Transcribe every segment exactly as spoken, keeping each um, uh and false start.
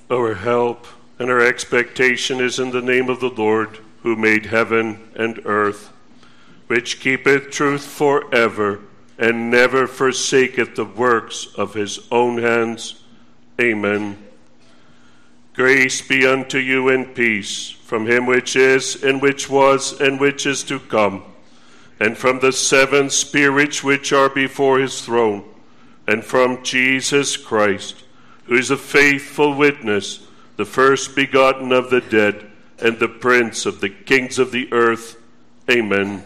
Our help and our expectation is in the name of the Lord, who made heaven and earth, which keepeth truth forever, and never forsaketh the works of his own hands. Amen. Grace be unto you and peace, from him which is, and which was, and which is to come, and from the seven spirits which are before his throne, and from Jesus Christ, who is a faithful witness, the first begotten of the dead, and the prince of the kings of the earth. Amen.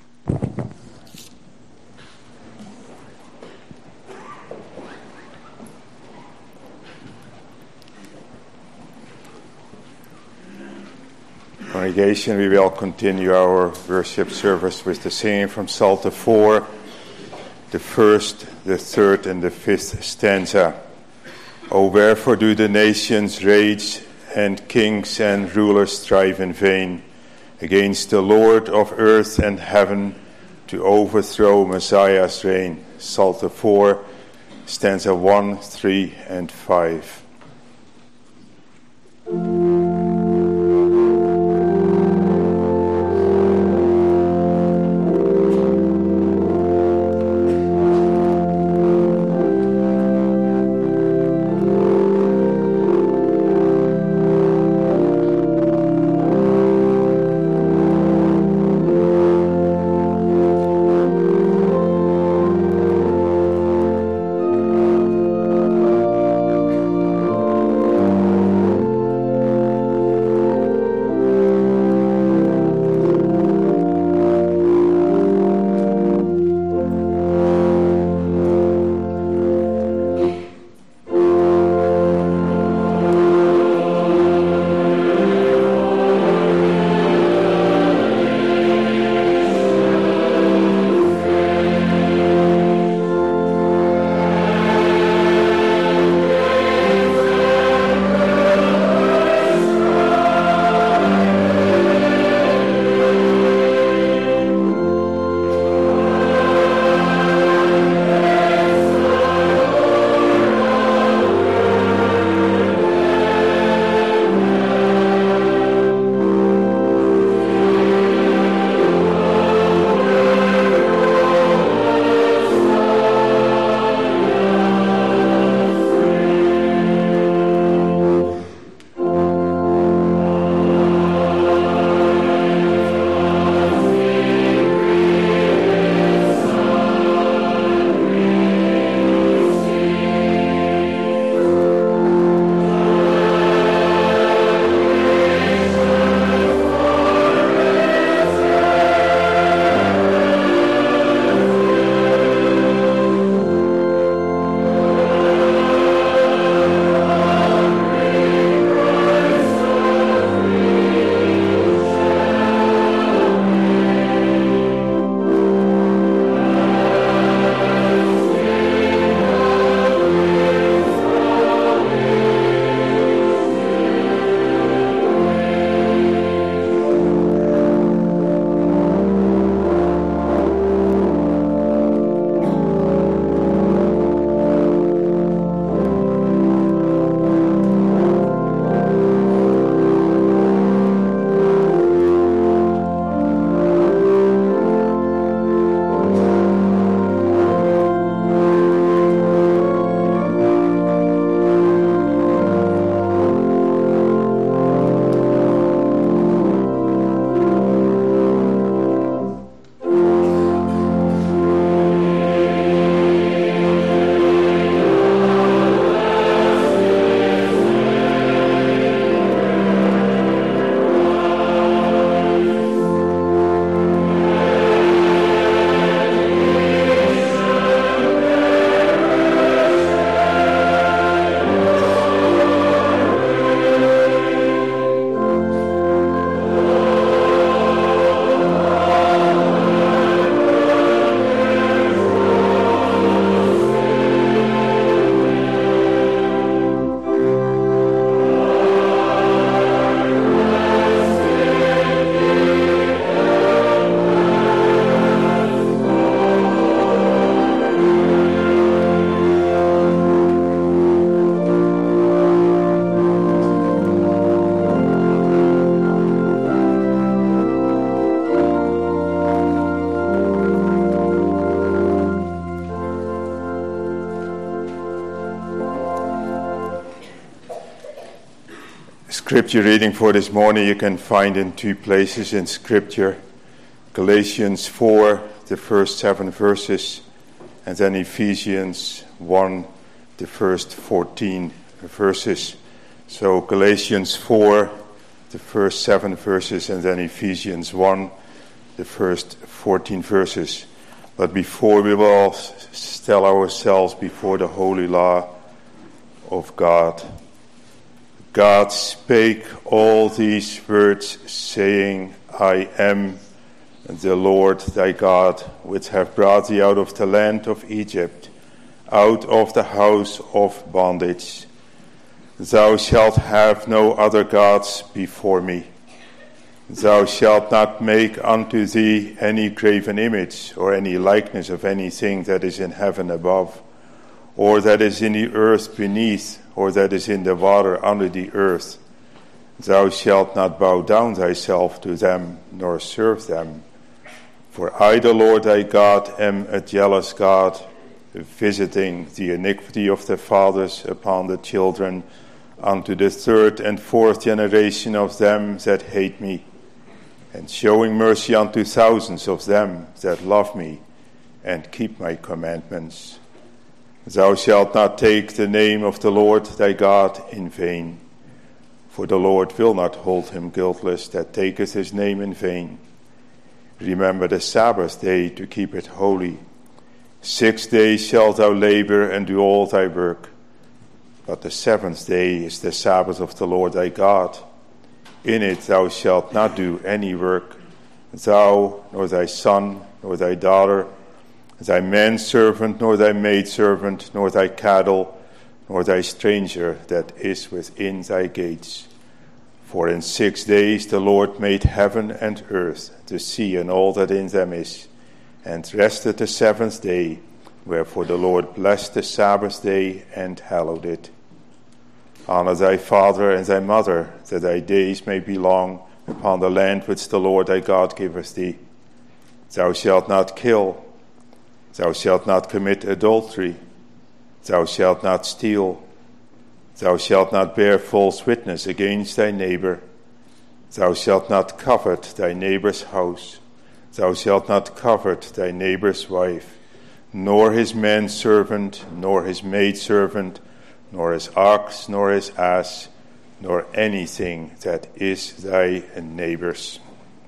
Congregation, we will continue our worship service with the singing from Psalter four, the first, the third, and the fifth stanza. O wherefore do the nations rage, and kings and rulers strive in vain against the Lord of earth and heaven, to overthrow Messiah's reign. Psalter four, stanza one, three, and five. Scripture reading for this morning you can find in two places in Scripture. Galatians four, the first seven verses, and then Ephesians one, the first fourteen verses. So Galatians four, the first seven verses, and then Ephesians one, the first fourteen verses. But before we will all still ourselves before the holy law of God. God spake all these words, saying, I am the Lord thy God, which have brought thee out of the land of Egypt, out of the house of bondage. Thou shalt have no other gods before me. Thou shalt not make unto thee any graven image, or any likeness of anything that is in heaven above, or that is in the earth beneath, or that is in the water under the earth. Thou shalt not bow down thyself to them, nor serve them. For I, the Lord thy God, am a jealous God, visiting the iniquity of the fathers upon the children, unto the third and fourth generation of them that hate me, and showing mercy unto thousands of them that love me, and keep my commandments. Thou shalt not take the name of the Lord thy God in vain, for the Lord will not hold him guiltless that taketh his name in vain. Remember the Sabbath day to keep it holy. Six days shalt thou labor and do all thy work, but the seventh day is the Sabbath of the Lord thy God. In it thou shalt not do any work, thou, nor thy son, nor thy daughter, thy manservant, nor thy maidservant, nor thy cattle, nor thy stranger that is within thy gates. For in six days the Lord made heaven and earth, the sea and all that in them is, and rested the seventh day. Wherefore the Lord blessed the Sabbath day and hallowed it. Honor thy father and thy mother, that thy days may be long upon the land which the Lord thy God giveth thee. Thou shalt not kill. Thou shalt not commit adultery. Thou shalt not steal. Thou shalt not bear false witness against thy neighbor. Thou shalt not covet thy neighbor's house. Thou shalt not covet thy neighbor's wife, nor his manservant, nor his maidservant, nor his ox, nor his ass, nor anything that is thy neighbor's.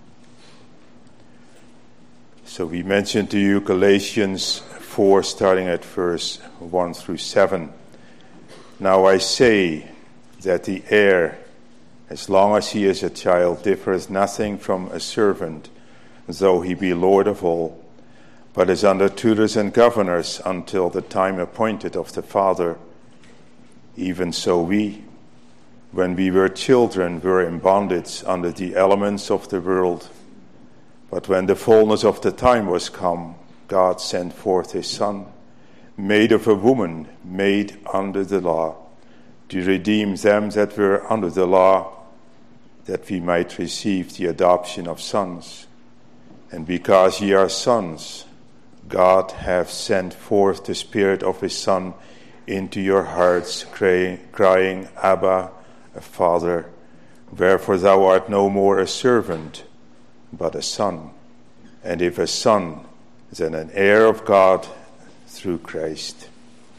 So we mentioned to you Galatians four, starting at verse one through seven. Now I say that the heir, as long as he is a child, differs nothing from a servant, though he be Lord of all, but is under tutors and governors until the time appointed of the Father. Even so we, when we were children, were in bondage under the elements of the world. But when the fullness of the time was come, God sent forth his Son, made of a woman, made under the law, to redeem them that were under the law, that we might receive the adoption of sons. And because ye are sons, God hath sent forth the Spirit of his Son into your hearts, crying, crying, Abba, Father. Wherefore thou art no more a servant, but a son. And if a son, then an heir of God through Christ.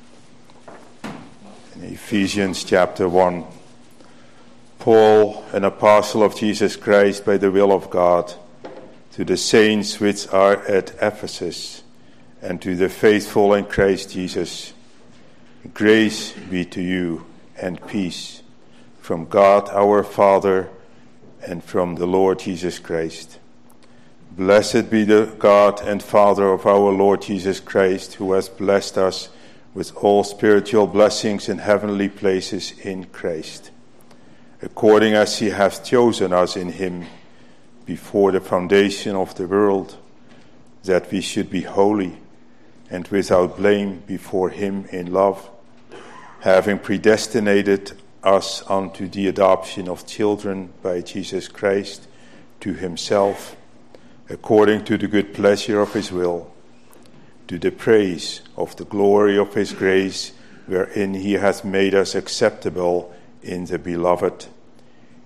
In Ephesians chapter one, Paul, an apostle of Jesus Christ by the will of God, to the saints which are at Ephesus, and to the faithful in Christ Jesus, grace be to you and peace from God our Father and from the Lord Jesus Christ. Blessed be the God and Father of our Lord Jesus Christ, who has blessed us with all spiritual blessings in heavenly places in Christ, according as he hath chosen us in him before the foundation of the world, that we should be holy and without blame before him in love, having predestinated us unto the adoption of children by Jesus Christ to himself, according to the good pleasure of his will, to the praise of the glory of his grace, wherein he hath made us acceptable in the beloved.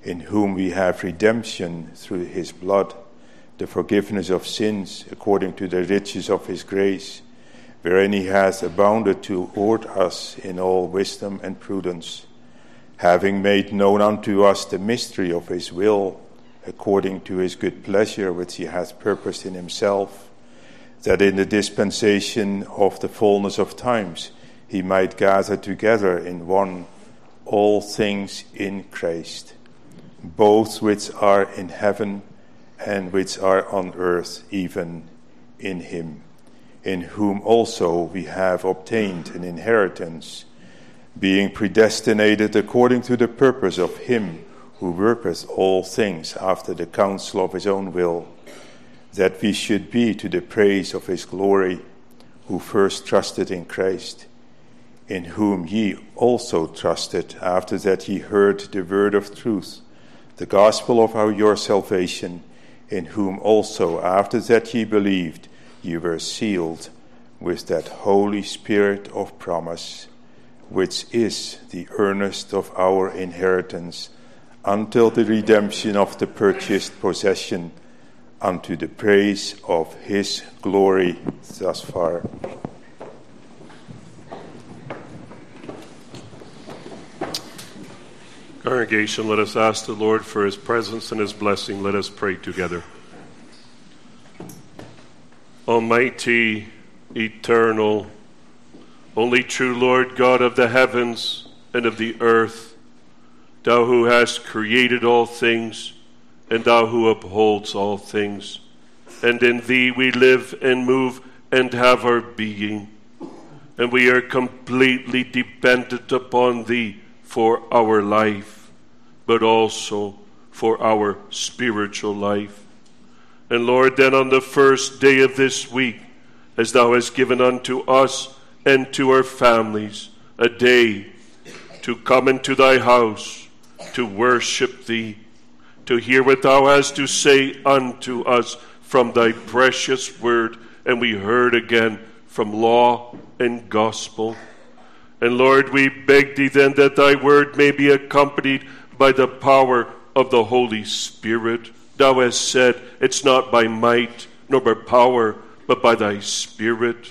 in whom we have redemption through his blood, the forgiveness of sins according to the riches of his grace, wherein he has abounded toward us in all wisdom and prudence, having made known unto us the mystery of his will, according to his good pleasure which he hath purposed in himself, that in the dispensation of the fullness of times he might gather together in one all things in Christ, both which are in heaven and which are on earth, even in him, in whom also we have obtained an inheritance, being predestinated according to the purpose of him who worketh all things after the counsel of his own will, that we should be to the praise of his glory, who first trusted in Christ, in whom ye also trusted, after that ye heard the word of truth, the gospel of our your salvation, in whom also after that ye believed, ye were sealed with that Holy Spirit of promise, which is the earnest of our inheritance, until the redemption of the purchased possession, unto the praise of his glory. Thus far. Congregation, let us ask the Lord for his presence and his blessing. Let us pray together. Almighty, eternal, only true Lord God of the heavens and of the earth, thou who hast created all things, and thou who upholds all things, and in thee we live and move and have our being, and we are completely dependent upon thee for our life, but also for our spiritual life. And Lord, then on the first day of this week, as thou hast given unto us and to our families a day to come into thy house, to worship thee, to hear what thou hast to say unto us from thy precious word, and we heard again from law and gospel. And Lord, we beg thee then that thy word may be accompanied by the power of the Holy Spirit. Thou hast said, it's not by might nor by power, but by thy Spirit.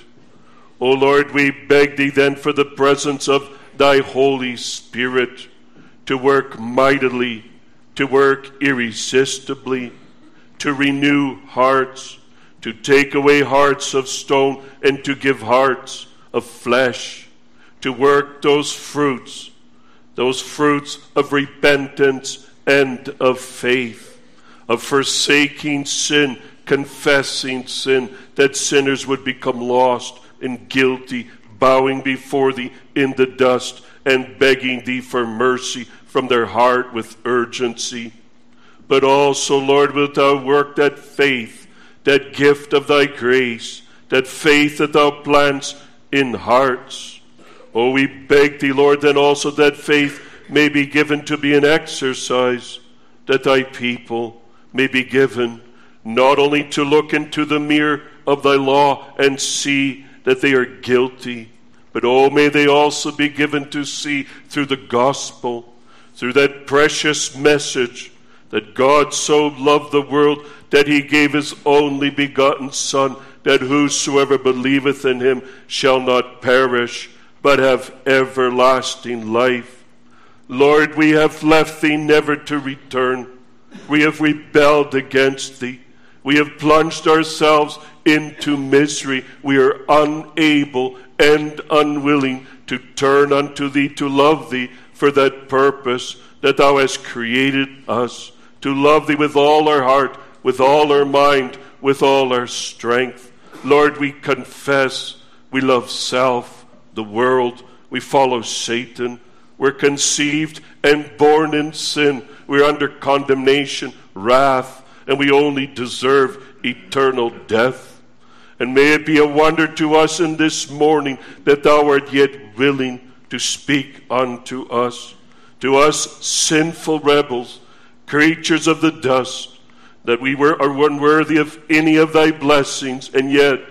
O Lord, we beg thee then for the presence of thy Holy Spirit to work mightily, to work irresistibly, to renew hearts, to take away hearts of stone and to give hearts of flesh, to work those fruits, those fruits of repentance and of faith, of forsaking sin, confessing sin, that sinners would become lost and guilty, bowing before thee in the dust and begging thee for mercy from their heart with urgency. But also, Lord, wilt thou work that faith, that gift of thy grace, that faith that thou plants in hearts. Oh, we beg thee, Lord, then also that faith may be given to be an exercise, that thy people may be given not only to look into the mirror of thy law and see that they are guilty, but oh, may they also be given to see through the gospel, through that precious message that God so loved the world that he gave his only begotten Son, that whosoever believeth in him shall not perish, but have everlasting life. Lord, we have left thee never to return. We have rebelled against thee. We have plunged ourselves into misery. We are unable and unwilling to turn unto thee, to love thee for that purpose that thou hast created us, to love thee with all our heart, with all our mind, with all our strength. Lord, we confess we love self, the world. We follow Satan. We're conceived and born in sin. We're under condemnation, wrath, and we only deserve eternal death. And may it be a wonder to us in this morning that thou art yet willing to speak unto us, to us sinful rebels, creatures of the dust, that we were are unworthy of any of thy blessings, and yet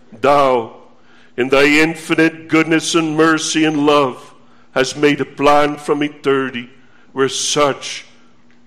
thou, in thy infinite goodness and mercy and love, hast made a plan from eternity where such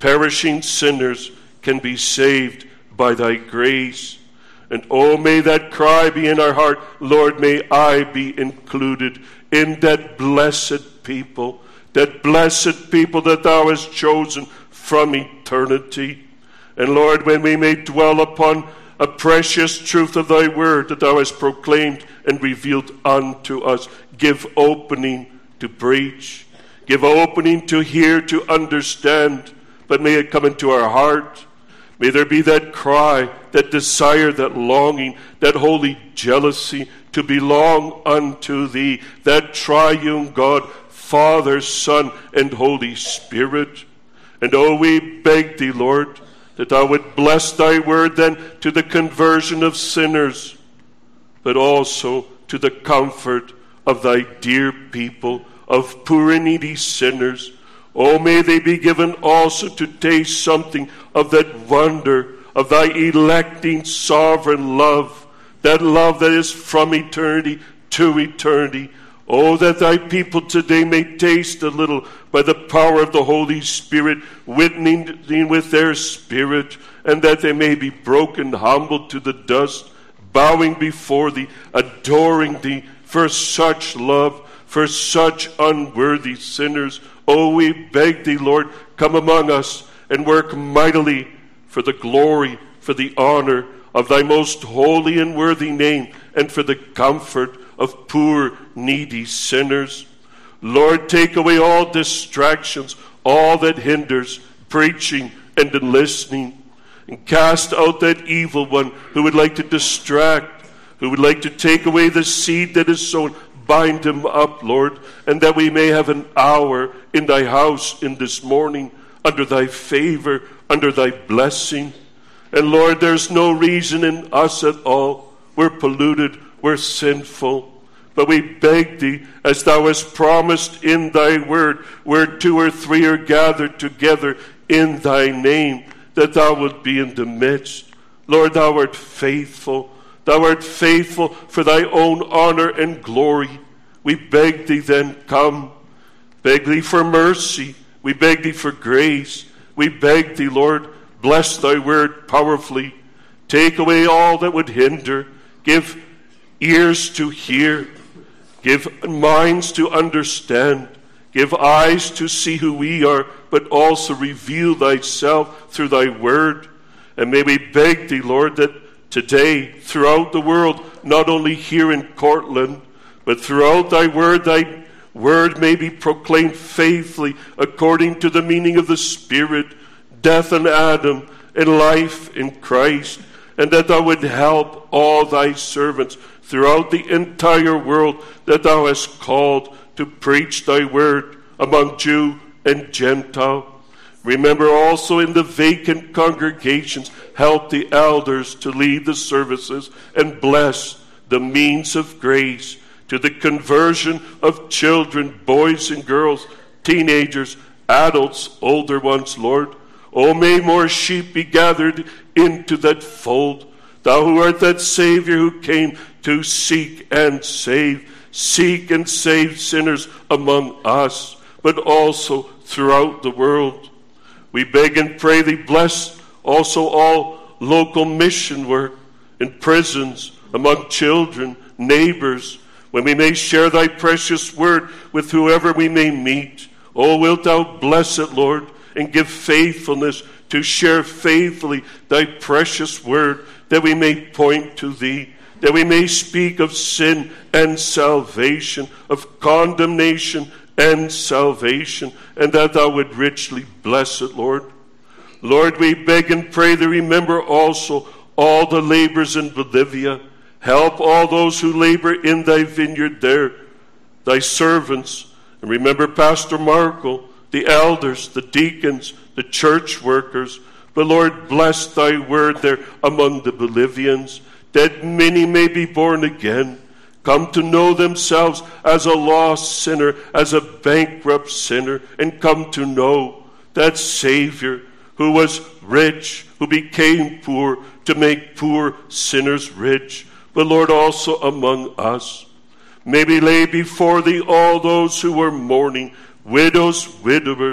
perishing sinners can be saved by thy grace. And oh, may that cry be in our heart, Lord, may I be included in that blessed people, that blessed people that thou hast chosen from eternity. And Lord, when we may dwell upon a precious truth of thy word that thou hast proclaimed and revealed unto us, give opening to preach, give opening to hear, to understand, but may it come into our heart. May there be that cry, that desire, that longing, that holy jealousy to belong unto thee, that triune God, Father, Son, and Holy Spirit. And oh, we beg thee, Lord, that thou would bless thy word then to the conversion of sinners, but also to the comfort of thy dear people, of poor and needy sinners. Oh, may they be given also to taste something of that wonder of thy electing sovereign love, that love that is from eternity to eternity. Oh, that thy people today may taste a little by the power of the Holy Spirit, witnessing with their spirit, and that they may be broken, humbled to the dust, bowing before thee, adoring thee for such love, for such unworthy sinners. Oh, we beg thee, Lord, come among us and work mightily for the glory, for the honor of thy most holy and worthy name, and for the comfort of poor, needy sinners. Lord, take away all distractions, all that hinders preaching and listening, and cast out that evil one who would like to distract, who would like to take away the seed that is sown. Bind him up, Lord, and that we may have an hour in thy house in this morning, under thy favor, under thy blessing. And Lord, there's no reason in us at all. We're polluted, we're sinful. But we beg thee, as thou hast promised in thy word, where two or three are gathered together in thy name, that thou wilt be in the midst. Lord, thou art faithful. Thou art faithful for thy own honor and glory. We beg thee then, come. Beg thee for mercy. We beg thee for grace. We beg thee, Lord, bless thy word powerfully. Take away all that would hinder. Give ears to hear. Give minds to understand. Give eyes to see who we are, but also reveal thyself through thy word. And may we beg thee, Lord, that today, throughout the world, not only here in Cortland, but throughout thy word, thy word may be proclaimed faithfully according to the meaning of the Spirit, death in Adam, and life in Christ, and that thou would help all thy servants throughout the entire world that thou hast called to preach thy word among Jew and Gentile. Remember also in the vacant congregations, help the elders to lead the services and bless the means of grace to the conversion of children, boys and girls, teenagers, adults, older ones, Lord. Oh, may more sheep be gathered into that fold. Thou who art that Savior who came to seek and save, seek and save sinners among us, but also throughout the world. We beg and pray thee, bless also all local mission work in prisons, among children, neighbors, when we may share thy precious word with whoever we may meet. Oh, wilt thou bless it, Lord, and give faithfulness to share faithfully thy precious word, that we may point to thee, that we may speak of sin and salvation, of condemnation and salvation, and that thou would richly bless it, Lord. Lord, we beg and pray thee, remember also all the laborers in Bolivia. Help all those who labor in thy vineyard there, thy servants. And remember Pastor Marco, the elders, the deacons, the church workers. But Lord, bless thy word there among the Bolivians, that many may be born again, come to know themselves as a lost sinner, as a bankrupt sinner, and come to know that Savior who was rich, who became poor to make poor sinners rich. But Lord, also among us, may we lay before thee all those who are mourning, widows, widowers,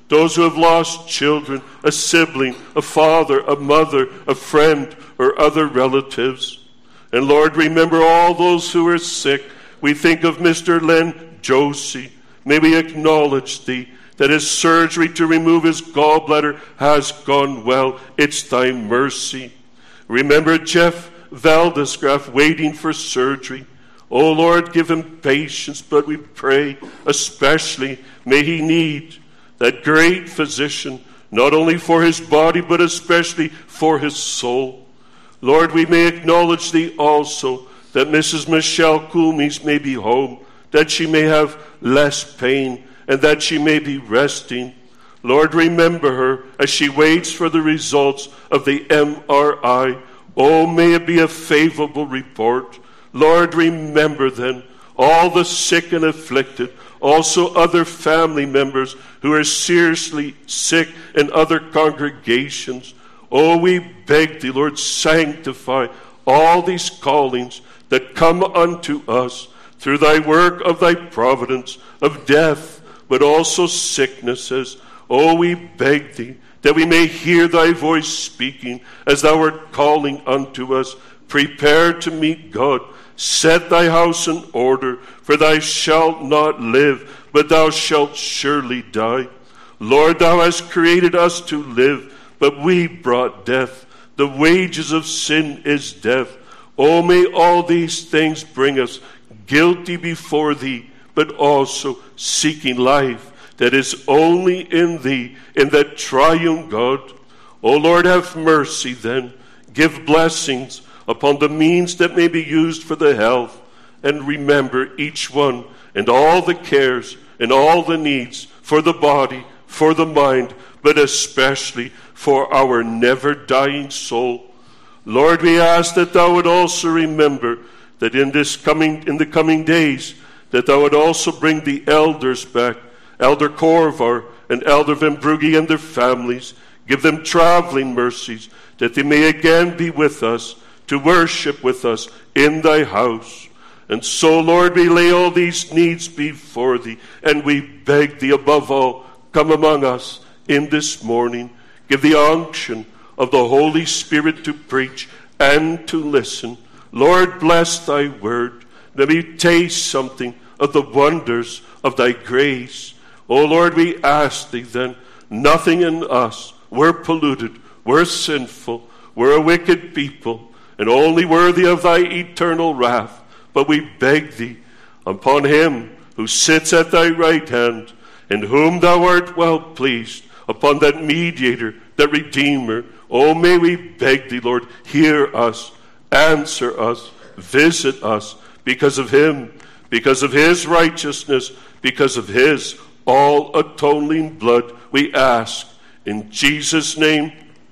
those who have lost children, a sibling, a father, a mother, a friend, or other relatives. And Lord, remember all those who are sick. We think of Mister Len Josie. May we acknowledge thee, that his surgery to remove his gallbladder has gone well. It's thy mercy. Remember Jeff Valdesgraf waiting for surgery. Oh Lord, give him patience, but we pray especially may he need that great physician, not only for his body, but especially for his soul. Lord, we may acknowledge thee also that Missus Michelle Coolmies may be home, that she may have less pain, and that she may be resting. Lord, remember her as she waits for the results of the M R I. Oh, may it be a favorable report. Lord, remember then all the sick and afflicted, also other family members who are seriously sick in other congregations. Oh, we beg thee, Lord, sanctify all these callings that come unto us through thy work of thy providence, of death, but also sicknesses. Oh, we beg thee that we may hear thy voice speaking as thou art calling unto us. Prepare to meet God. Set thy house in order, for thou shalt not live, but thou shalt surely die. Lord, thou hast created us to live, but we brought death. The wages of sin is death. Oh, may all these things bring us guilty before thee, but also seeking life that is only in thee, in that triune God. O Lord, have mercy then. Give blessings upon the means that may be used for the health, and remember each one and all the cares and all the needs for the body, for the mind, but especially for our never-dying soul. Lord, we ask that thou would also remember that in this coming in the coming days, that thou would also bring the elders back, Elder Korvar and Elder Vembrugi and their families. Give them traveling mercies, that they may again be with us, to worship with us in thy house. And so, Lord, we lay all these needs before thee, and we beg thee above all, come among us in this morning. Give the unction of the Holy Spirit to preach and to listen. Lord, bless thy word. Let me taste something of the wonders of thy grace. O Lord, we ask thee then, nothing in us, we're polluted, we're sinful, we're a wicked people, and only worthy of thy eternal wrath. But we beg thee, upon him who sits at thy right hand, in whom thou art well pleased, upon that mediator, that redeemer, oh, may we beg thee, Lord, hear us, answer us, visit us, because of him, because of his righteousness, because of his all-atoning blood, we ask. In Jesus' name,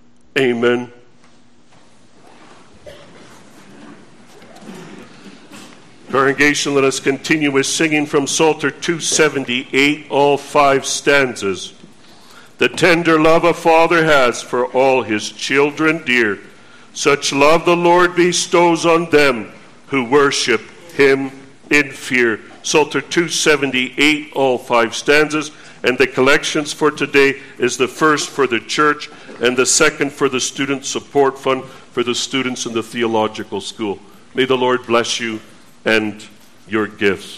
amen. Congregation, let us continue with singing from Psalter two seventy-eight, all five stanzas. The tender love a father has for all his children dear, such love the Lord bestows on them who worship him in fear. Psalter two seventy-eight, all five stanzas, and the collections for today is the first for the church and the second for the Student Support Fund for the students in the theological school. May the Lord bless you and your gifts.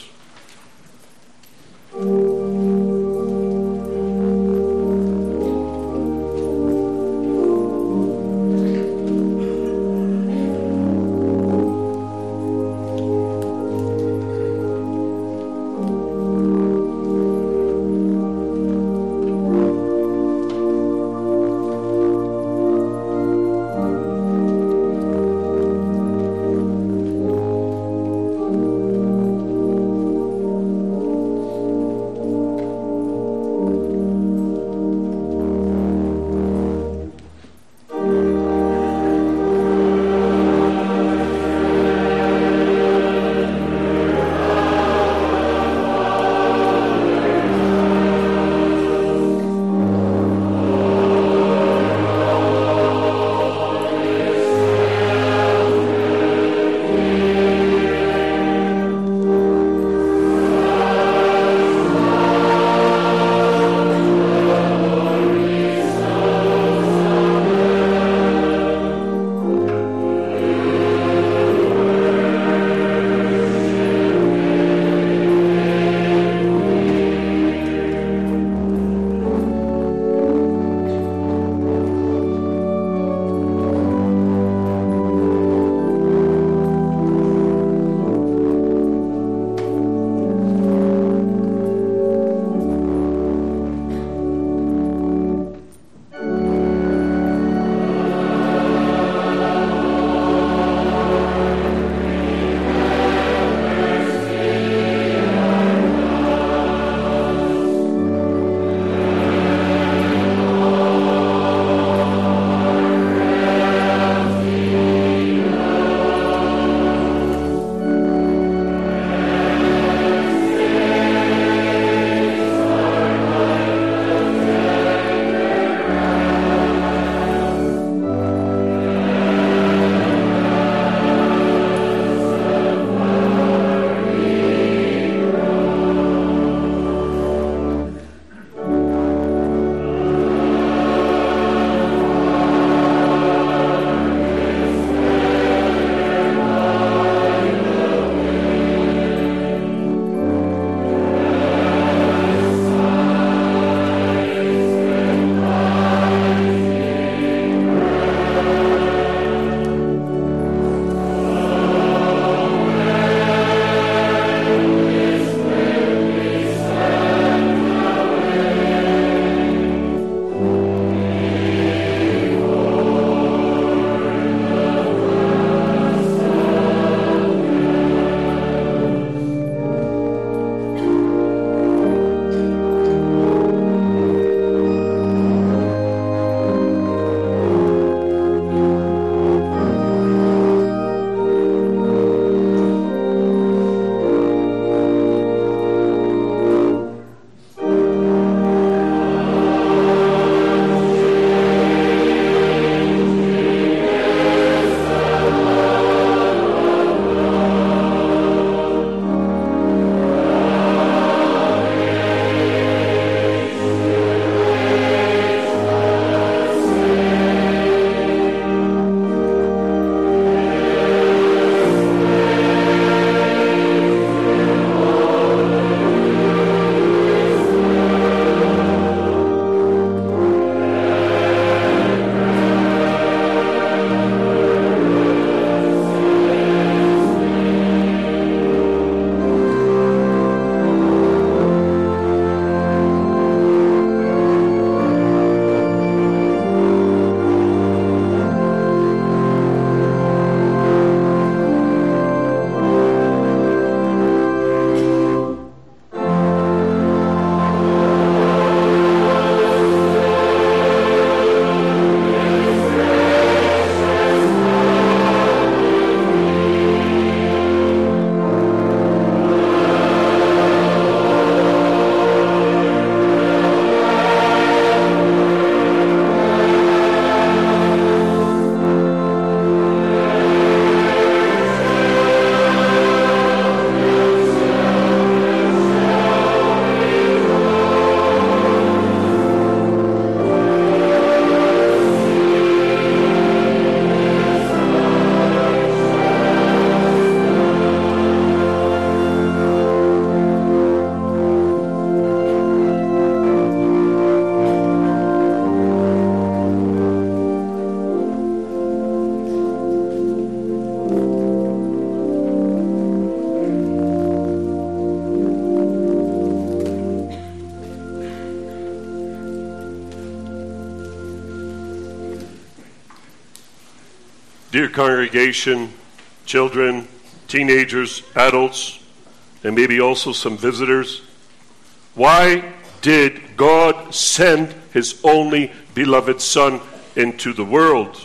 Dear congregation, children, teenagers, adults, and maybe also some visitors, why did God send his only beloved Son into the world?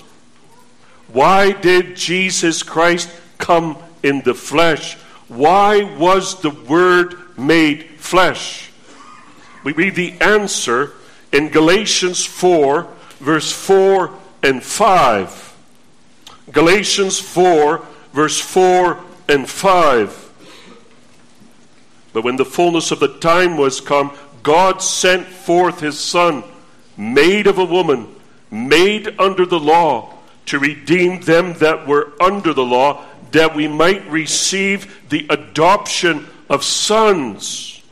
Why did Jesus Christ come in the flesh? Why was the Word made flesh? We read the answer in Galatians four, verse four and five. Galatians four, verse four and five. But when the fullness of the time was come, God sent forth his Son, made of a woman, made under the law, to redeem them that were under the law, that we might receive the adoption of sons.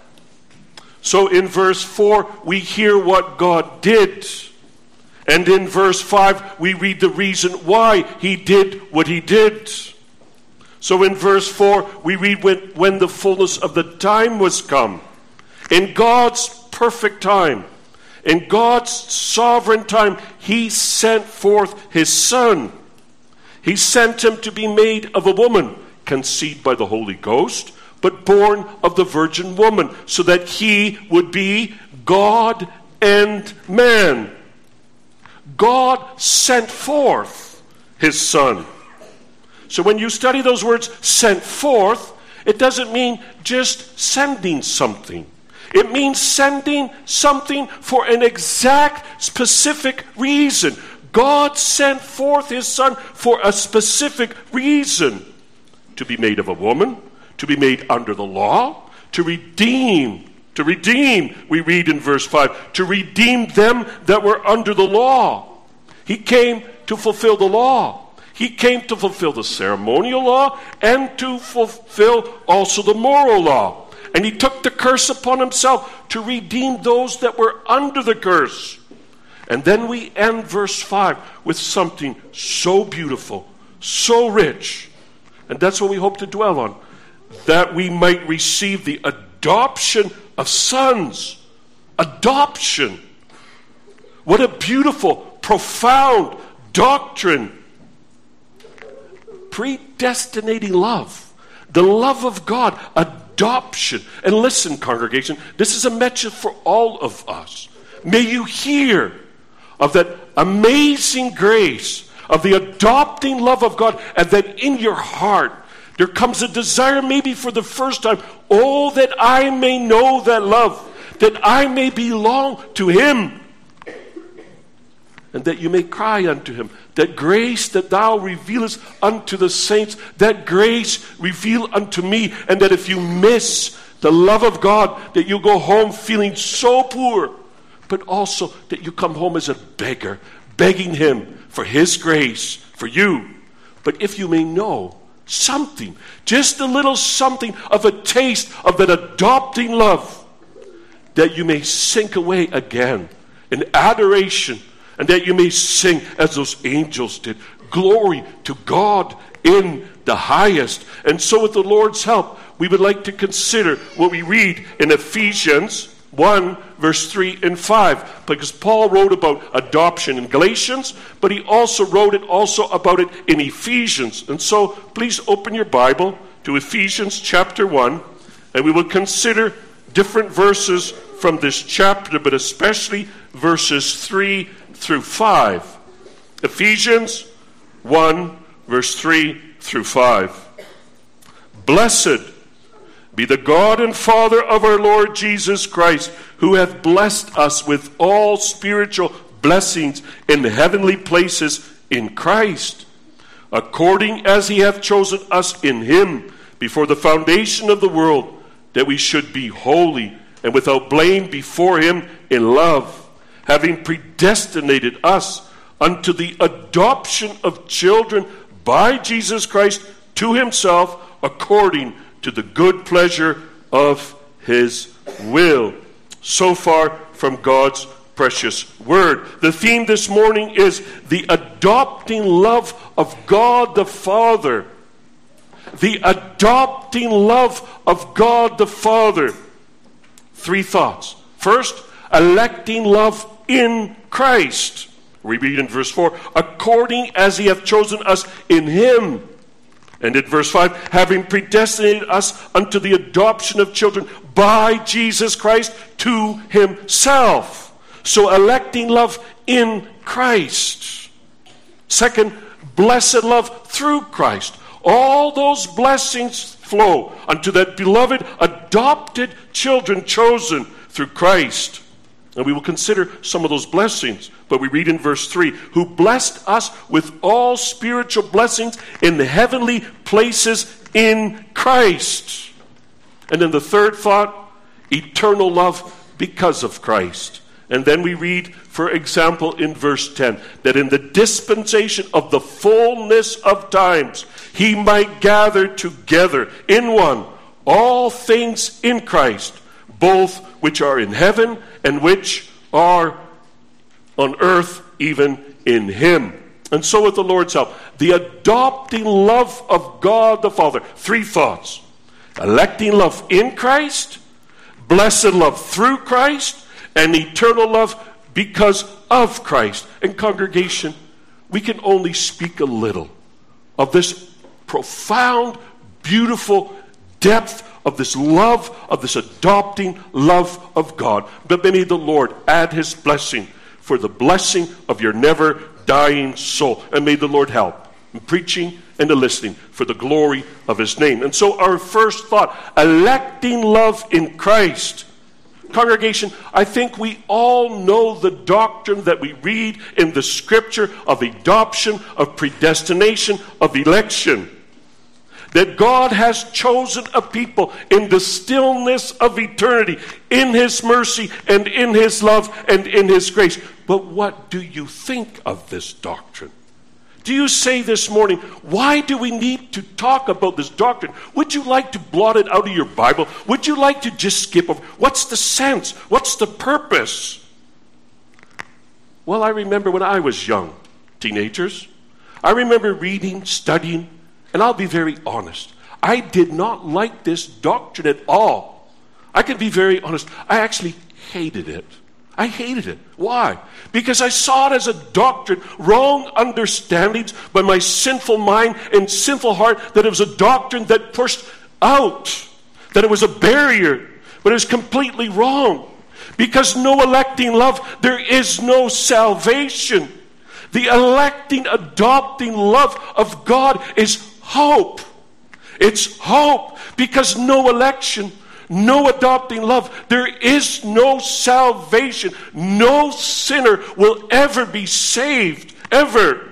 So in verse four, we hear what God did. And in verse five, we read the reason why he did what he did. So in verse four, we read when, when the fullness of the time was come. In God's perfect time, in God's sovereign time, he sent forth his Son. He sent him to be made of a woman, conceived by the Holy Ghost, but born of the virgin woman, so that he would be God and man. God sent forth his Son. So when you study those words, sent forth, it doesn't mean just sending something. It means sending something for an exact, specific reason. God sent forth his Son for a specific reason. To be made of a woman, to be made under the law, to redeem, to redeem, we read in verse five, to redeem them that were under the law. He came to fulfill the law. He came to fulfill the ceremonial law and to fulfill also the moral law. And he took the curse upon himself to redeem those that were under the curse. And then we end verse five with something so beautiful, so rich. And that's what we hope to dwell on. That we might receive the adoption of sons. Adoption. What a beautiful, profound doctrine. Predestinating love. The love of God. Adoption. And listen, congregation, this is a message for all of us. May you hear of that amazing grace, of the adopting love of God, and that in your heart there comes a desire, maybe for the first time, oh, that I may know that love, that I may belong to him, and that you may cry unto him, that grace that thou revealest unto the saints, that grace reveal unto me, and that if you miss the love of God, that you go home feeling so poor, but also that you come home as a beggar, begging him for his grace for you. But if you may know something, just a little something of a taste of that adopting love, that you may sink away again in adoration, and that you may sing as those angels did, glory to God in the highest. And so with the Lord's help, we would like to consider what we read in Ephesians one, verse three and five, because Paul wrote about adoption in Galatians, but he also wrote it also about it in Ephesians. And so please open your Bible to Ephesians chapter one, and we will consider different verses from this chapter, but especially verses three through five. Ephesians one, verse three through five. Blessed be the God and Father of our Lord Jesus Christ, who hath blessed us with all spiritual blessings in the heavenly places in Christ, according as he hath chosen us in him before the foundation of the world, that we should be holy and without blame before him in love, having predestinated us unto the adoption of children by Jesus Christ to himself, according to the good pleasure of his will. So far from God's precious word. The theme this morning is the adopting love of God the Father. The adopting love of God the Father. Three thoughts. First, electing love in Christ. We read in verse four, according as he hath chosen us in him. And in verse five, having predestinated us unto the adoption of children by Jesus Christ to himself. So electing love in Christ. Second, blessed love through Christ. All those blessings flow unto that beloved adopted children chosen through Christ. And we will consider some of those blessings. But we read in verse three, who blessed us with all spiritual blessings in the heavenly places in Christ. And then the third thought, eternal love because of Christ. And then we read, for example, in verse ten, that in the dispensation of the fullness of times, he might gather together in one all things in Christ, both which are in heaven and which are on earth, even in him. And so with the Lord's help, the adopting love of God the Father. Three thoughts. Electing love in Christ, blessed love through Christ, and eternal love because of Christ. And congregation, we can only speak a little of this profound, beautiful depth of this love, of this adopting love of God. But may the Lord add his blessing for the blessing of your never dying soul. And may the Lord help in preaching and in listening for the glory of his name. And so our first thought, electing love in Christ. Congregation, I think we all know the doctrine that we read in the scripture of adoption, of predestination, of election. That God has chosen a people in the stillness of eternity, in his mercy and in his love and in his grace. But what do you think of this doctrine? Do you say this morning, why do we need to talk about this doctrine? Would you like to blot it out of your Bible? Would you like to just skip over? What's the sense? What's the purpose? Well, I remember when I was young, teenagers, I remember reading, studying, and I'll be very honest. I did not like this doctrine at all. I can be very honest. I actually hated it. I hated it. Why? Because I saw it as a doctrine, wrong understandings by my sinful mind and sinful heart, that it was a doctrine that pushed out, that it was a barrier, but it was completely wrong. Because no electing love, there is no salvation. The electing, adopting love of God is hope. It's hope, because no election, no adopting love, there is no salvation. No sinner will ever be saved, ever.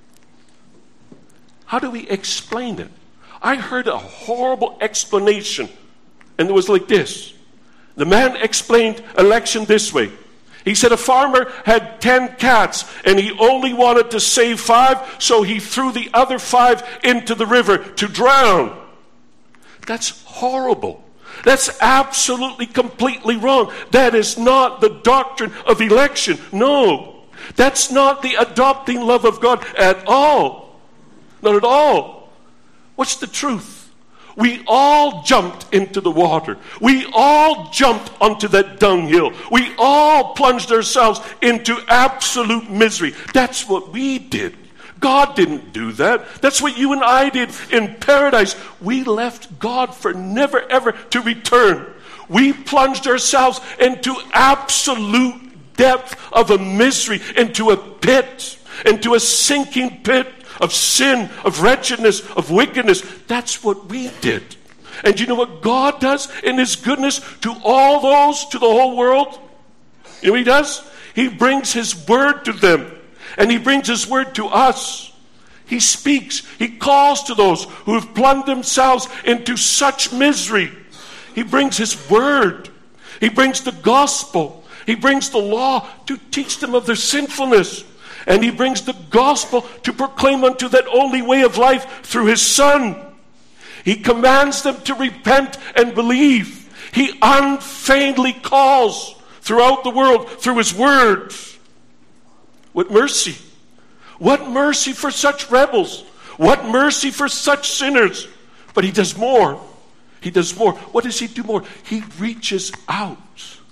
How do we explain it? I heard a horrible explanation, and it was like this. The man explained election this way. He said a farmer had ten cats, and he only wanted to save five, so he threw the other five into the river to drown. That's horrible. That's absolutely, completely wrong. That is not the doctrine of election. No. That's not the adopting love of God at all. Not at all. What's the truth? We all jumped into the water. We all jumped onto that dunghill. We all plunged ourselves into absolute misery. That's what we did. God didn't do that. That's what you and I did in paradise. We left God for never ever to return. We plunged ourselves into absolute depth of a misery, into a pit, into a sinking pit of sin, of wretchedness, of wickedness. That's what we did. And you know what God does in his goodness to all those, to the whole world? You know what he does? He brings his word to them. And he brings his word to us. He speaks. He calls to those who have plunged themselves into such misery. He brings his word. He brings the gospel. He brings the law to teach them of their sinfulness. And he brings the gospel to proclaim unto that only way of life through his Son. He commands them to repent and believe. He unfeignedly calls throughout the world through his word. What mercy. What mercy for such rebels. What mercy for such sinners. But he does more. He does more. What does he do more? He reaches out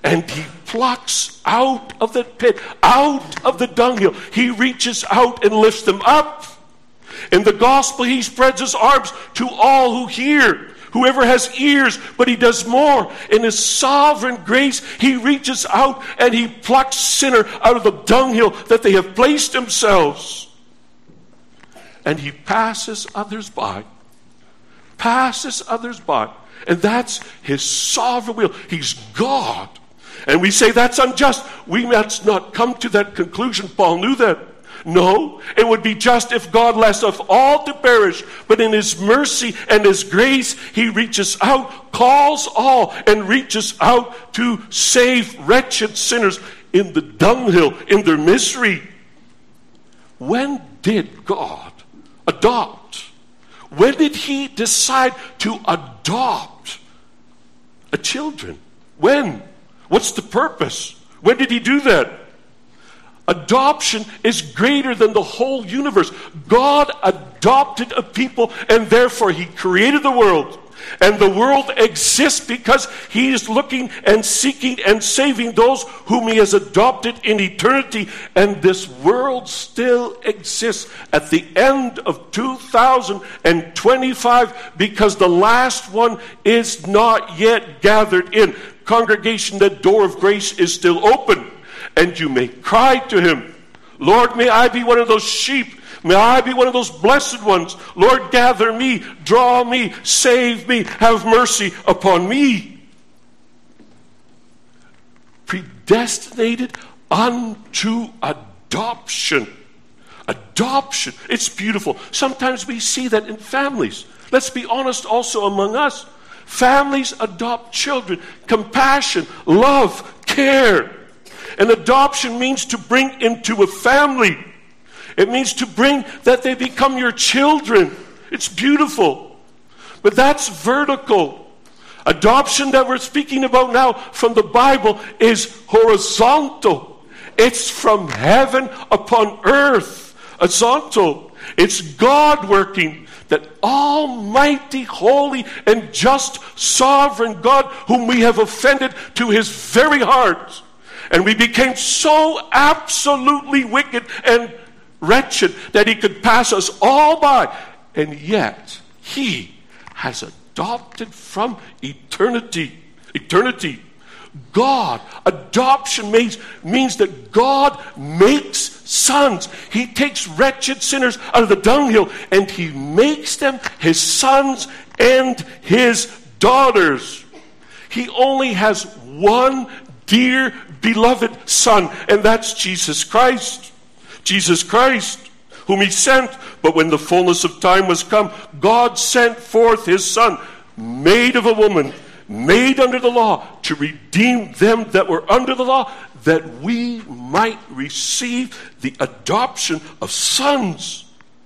and he plucks out of the pit, out of the dunghill. He reaches out and lifts them up. In the gospel, he spreads his arms to all who hear, whoever has ears, but he does more. In his sovereign grace, he reaches out and he plucks sinner out of the dunghill that they have placed themselves. And he passes others by. Passes others by. And that's his sovereign will. He's God. And we say that's unjust. We must not come to that conclusion. Paul knew that. No, it would be just if God left us all to perish. But in his mercy and his grace, he reaches out, calls all, and reaches out to save wretched sinners in the dunghill, in their misery. When did God adopt? When did he decide to adopt a children? When? What's the purpose? When did he do that? Adoption is greater than the whole universe. God adopted a people, and therefore he created the world. And the world exists because he is looking and seeking and saving those whom he has adopted in eternity. And this world still exists at the end of two thousand twenty-five because the last one is not yet gathered in. Congregation, the door of grace is still open. And you may cry to him, Lord, may I be one of those sheep. May I be one of those blessed ones. Lord, gather me, draw me, save me, have mercy upon me. Predestinated unto adoption. Adoption. It's beautiful. Sometimes we see that in families. Let's be honest also among us. Families adopt children. Compassion, love, care. And adoption means to bring into a family. It means to bring that they become your children. It's beautiful. But that's vertical. Adoption that we're speaking about now from the Bible is horizontal. It's from heaven upon earth. Horizontal. It's God working. That almighty, holy, and just, sovereign God whom we have offended to his very heart. And we became so absolutely wicked and wretched that he could pass us all by. And yet, he has adopted from eternity. Eternity. God, adoption means, means that God makes sons. He takes wretched sinners out of the dunghill and he makes them his sons and his daughters. He only has one dear, beloved Son, and that's Jesus Christ. Jesus Christ, whom he sent. But when the fullness of time was come, God sent forth his Son, made of a woman, made under the law, to redeem them that were under the law, that we might receive the adoption of sons.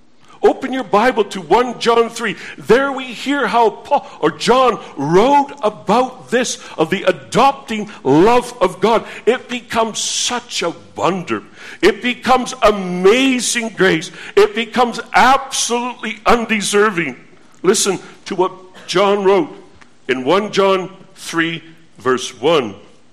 Open your Bible to First John three. There we hear how Paul or John wrote about this, of the adopting love of God. It becomes such a wonder. It becomes amazing grace. It becomes absolutely undeserving. Listen to what John wrote in First John three, verse one.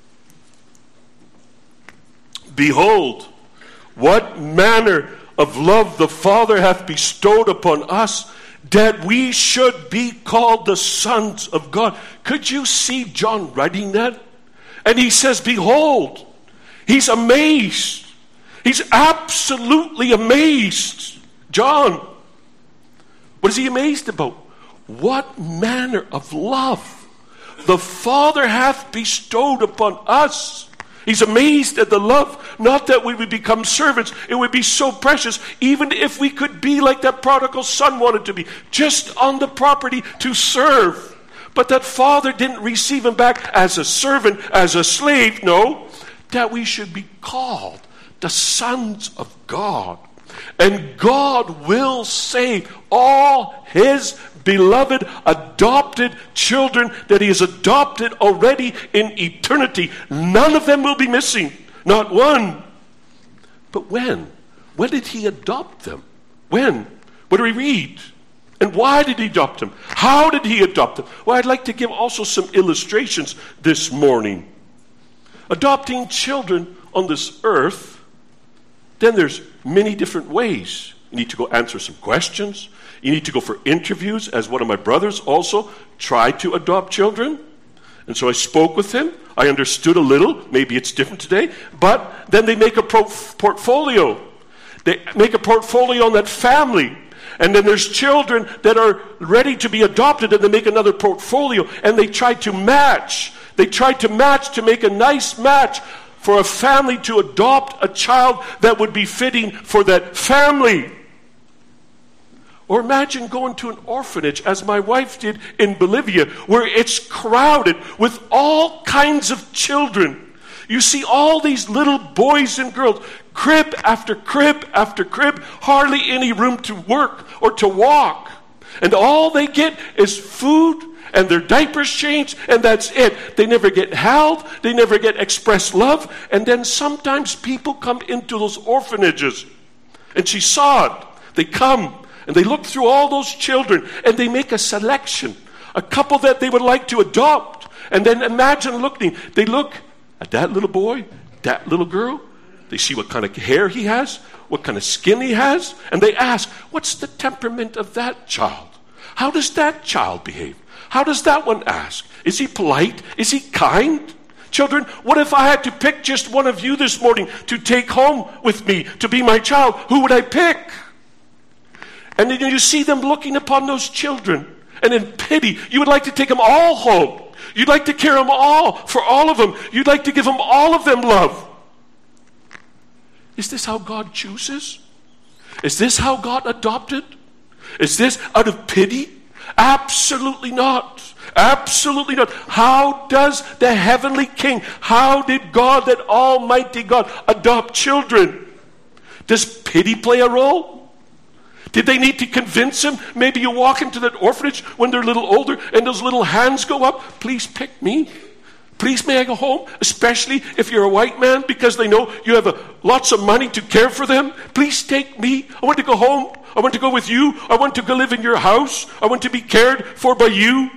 Behold, what manner of love the Father hath bestowed upon us, that we should be called the sons of God. Could you see John writing that? And he says, behold. He's amazed. He's absolutely amazed. John, what is he amazed about? What manner of love the Father hath bestowed upon us. He's amazed at the love, not that we would become servants. It would be so precious, even if we could be like that prodigal son wanted to be, just on the property to serve. But that Father didn't receive him back as a servant, as a slave. No, that we should be called the sons of God. And God will save all his beloved adopted children that he has adopted already in eternity. None of them will be missing. Not one. But when? When did he adopt them? When? What do we read? And why did he adopt them? How did he adopt them? Well, I'd like to give also some illustrations this morning. adopting children on this earth, then there's many different ways. You need to go answer some questions. You need to go for interviews, as one of my brothers also tried to adopt children. And so I spoke with him. I understood a little. Maybe it's different today. But then they make a pro- portfolio. They make a portfolio on that family. And then there's children that are ready to be adopted, and they make another portfolio. And they try to match. They try to match to make a nice match for a family to adopt a child that would be fitting for that family. Or imagine going to an orphanage, as my wife did in Bolivia, where it's crowded with all kinds of children. You see all these little boys and girls, crib after crib after crib, hardly any room to work or to walk. And all they get is food and their diapers changed, and that's it. They never get held. They never get expressed love. And then sometimes people come into those orphanages, and she saw it. They come, and they look through all those children, and they make a selection, a couple that they would like to adopt. And then imagine looking. They look at that little boy, that little girl. They see what kind of hair he has, what kind of skin he has, and they ask, what's the temperament of that child? How does that child behave? How does that one ask? Is he polite? Is he kind? Children, what if I had to pick just one of you this morning to take home with me to be my child? Who would I pick? And then you see them looking upon those children, and in pity, you would like to take them all home. You'd like to care them all, for all of them. You'd like to give them all of them love. Is this how God chooses? Is this how God adopted? Is this out of pity? Absolutely not. Absolutely not. How does the heavenly King, how did God, that Almighty God, adopt children? Does pity play a role? Did they need to convince him? Maybe you walk into that orphanage when they're a little older and those little hands go up. Please pick me. Please may I go home? Especially if you're a white man, because they know you have a, lots of money to care for them. Please take me. I want to go home. I want to go with you. I want to go live in your house. I want to be cared for by you.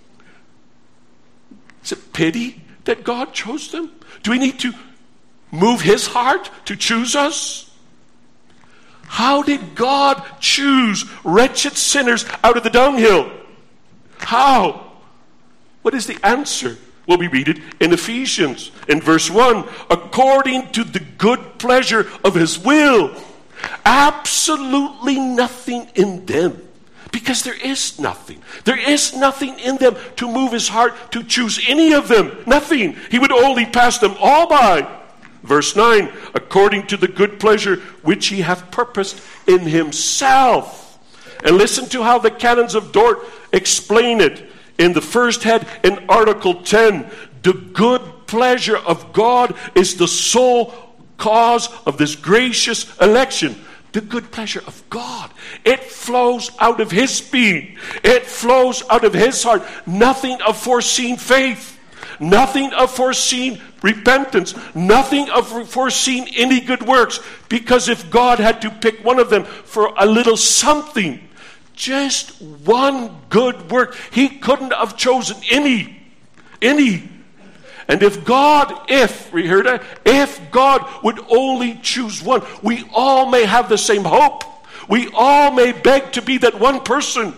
Is it pity that God chose them? Do we need to move his heart to choose us? How did God choose wretched sinners out of the dunghill? How? What is the answer? Well, we read it in Ephesians in verse one. According to the good pleasure of his will. Absolutely nothing in them. Because there is nothing. There is nothing in them to move his heart to choose any of them. Nothing. He would only pass them all by. Verse nine. According to the good pleasure which he hath purposed in himself. And listen to how the canons of Dort explain it. In the first head, in Article ten, the good pleasure of God is the sole cause of this gracious election. The good pleasure of God. It flows out of his being. It flows out of his heart. Nothing of foreseen faith. Nothing of foreseen repentance. Nothing of foreseen any good works. Because if God had to pick one of them for a little something, just one good work, he couldn't have chosen any. Any. And if God, if, we heard that, if God would only choose one, we all may have the same hope. We all may beg to be that one person.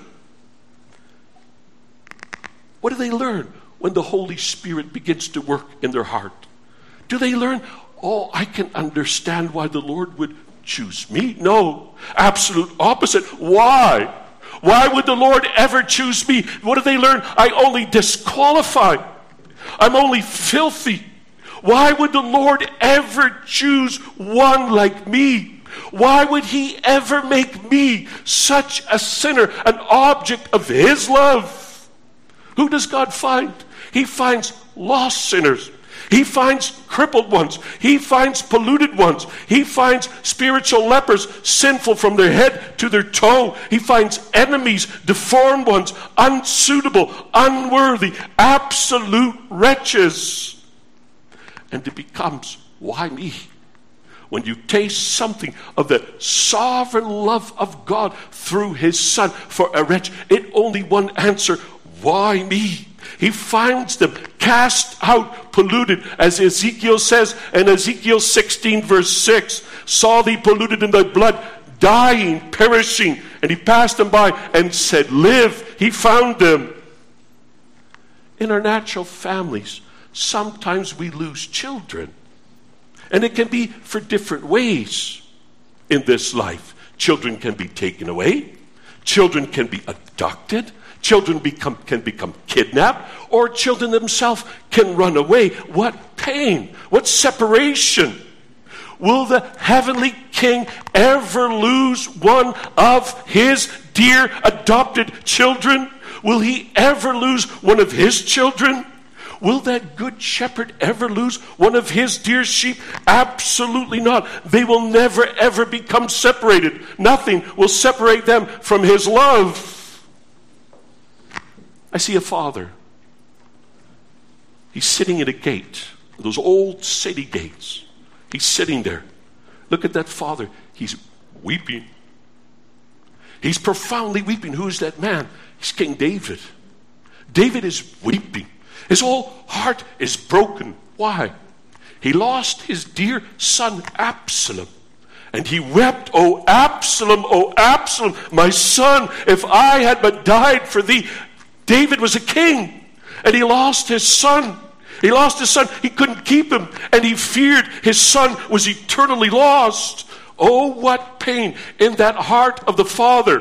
What do they learn when the Holy Spirit begins to work in their heart? Do they learn, oh, I can understand why the Lord would choose me? No, absolute opposite. Why? Why would the Lord ever choose me? What do they learn? I only disqualify. I'm only filthy. Why would the Lord ever choose one like me? Why would he ever make me such a sinner, an object of his love? Who does God find? He finds lost sinners. He finds crippled ones. He finds polluted ones. He finds spiritual lepers, sinful from their head to their toe. He finds enemies, deformed ones, unsuitable, unworthy, absolute wretches. And it becomes, why me? When you taste something of the sovereign love of God through his Son for a wretch, it only one answer, why me? He finds them cast out, polluted, as Ezekiel says, and Ezekiel sixteen verse six, saw thee polluted in thy blood, dying, perishing, and he passed them by and said, live. He found them. In our natural families, sometimes we lose children. And it can be for different ways in this life. Children can be taken away. Children can be abducted. Children become, can become kidnapped. Or children themselves can run away. What pain! What separation! Will the heavenly King ever lose one of his dear adopted children? Will he ever lose one of his children? Will that good shepherd ever lose one of his dear sheep? Absolutely not. They will never ever become separated. Nothing will separate them from his love. I see a father. He's sitting at a gate, those old city gates. He's sitting there. Look at that father. He's weeping. He's profoundly weeping. Who is that man? He's King David. David is weeping. His whole heart is broken. Why? He lost his dear son Absalom. And he wept, "O Absalom, O Absalom, my son, if I had but died for thee." David was a king, and he lost his son. He lost his son. He couldn't keep him, and he feared his son was eternally lost. Oh, what pain in that heart of the father.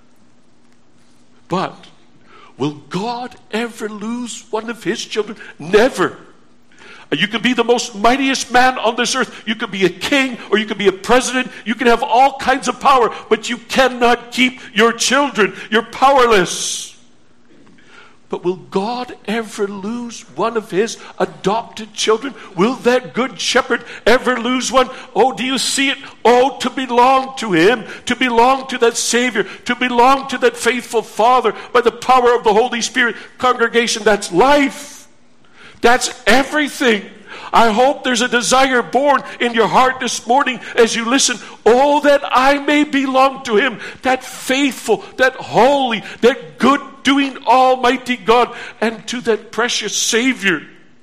But will God ever lose one of his children? Never. You could be the most mightiest man on this earth. You could be a king, or you could be a president. You can have all kinds of power, but you cannot keep your children. You're powerless. But will God ever lose one of his adopted children? Will that good shepherd ever lose one? Oh, do you see it? Oh, to belong to him, to belong to that Savior, to belong to that faithful Father by the power of the Holy Spirit. Congregation, that's life. That's everything. I hope there's a desire born in your heart this morning as you listen. Oh, that I may belong to him, that faithful, that holy, that good doing Almighty God, and to that precious Savior.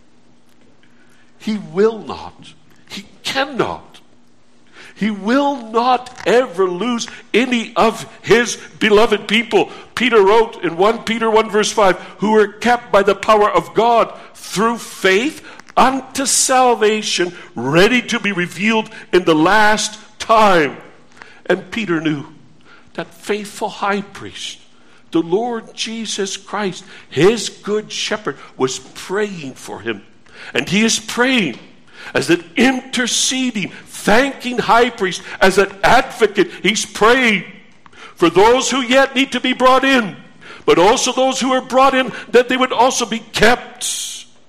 He will not, he cannot, he will not ever lose any of his beloved people. Peter wrote in First Peter one verse five, who are kept by the power of God through faith unto salvation, ready to be revealed in the last time. And Peter knew that faithful high priest, the Lord Jesus Christ, his good shepherd, was praying for him. And he is praying as an interceding, thanking high priest, as an advocate. He's praying for those who yet need to be brought in, but also those who are brought in, that they would also be kept.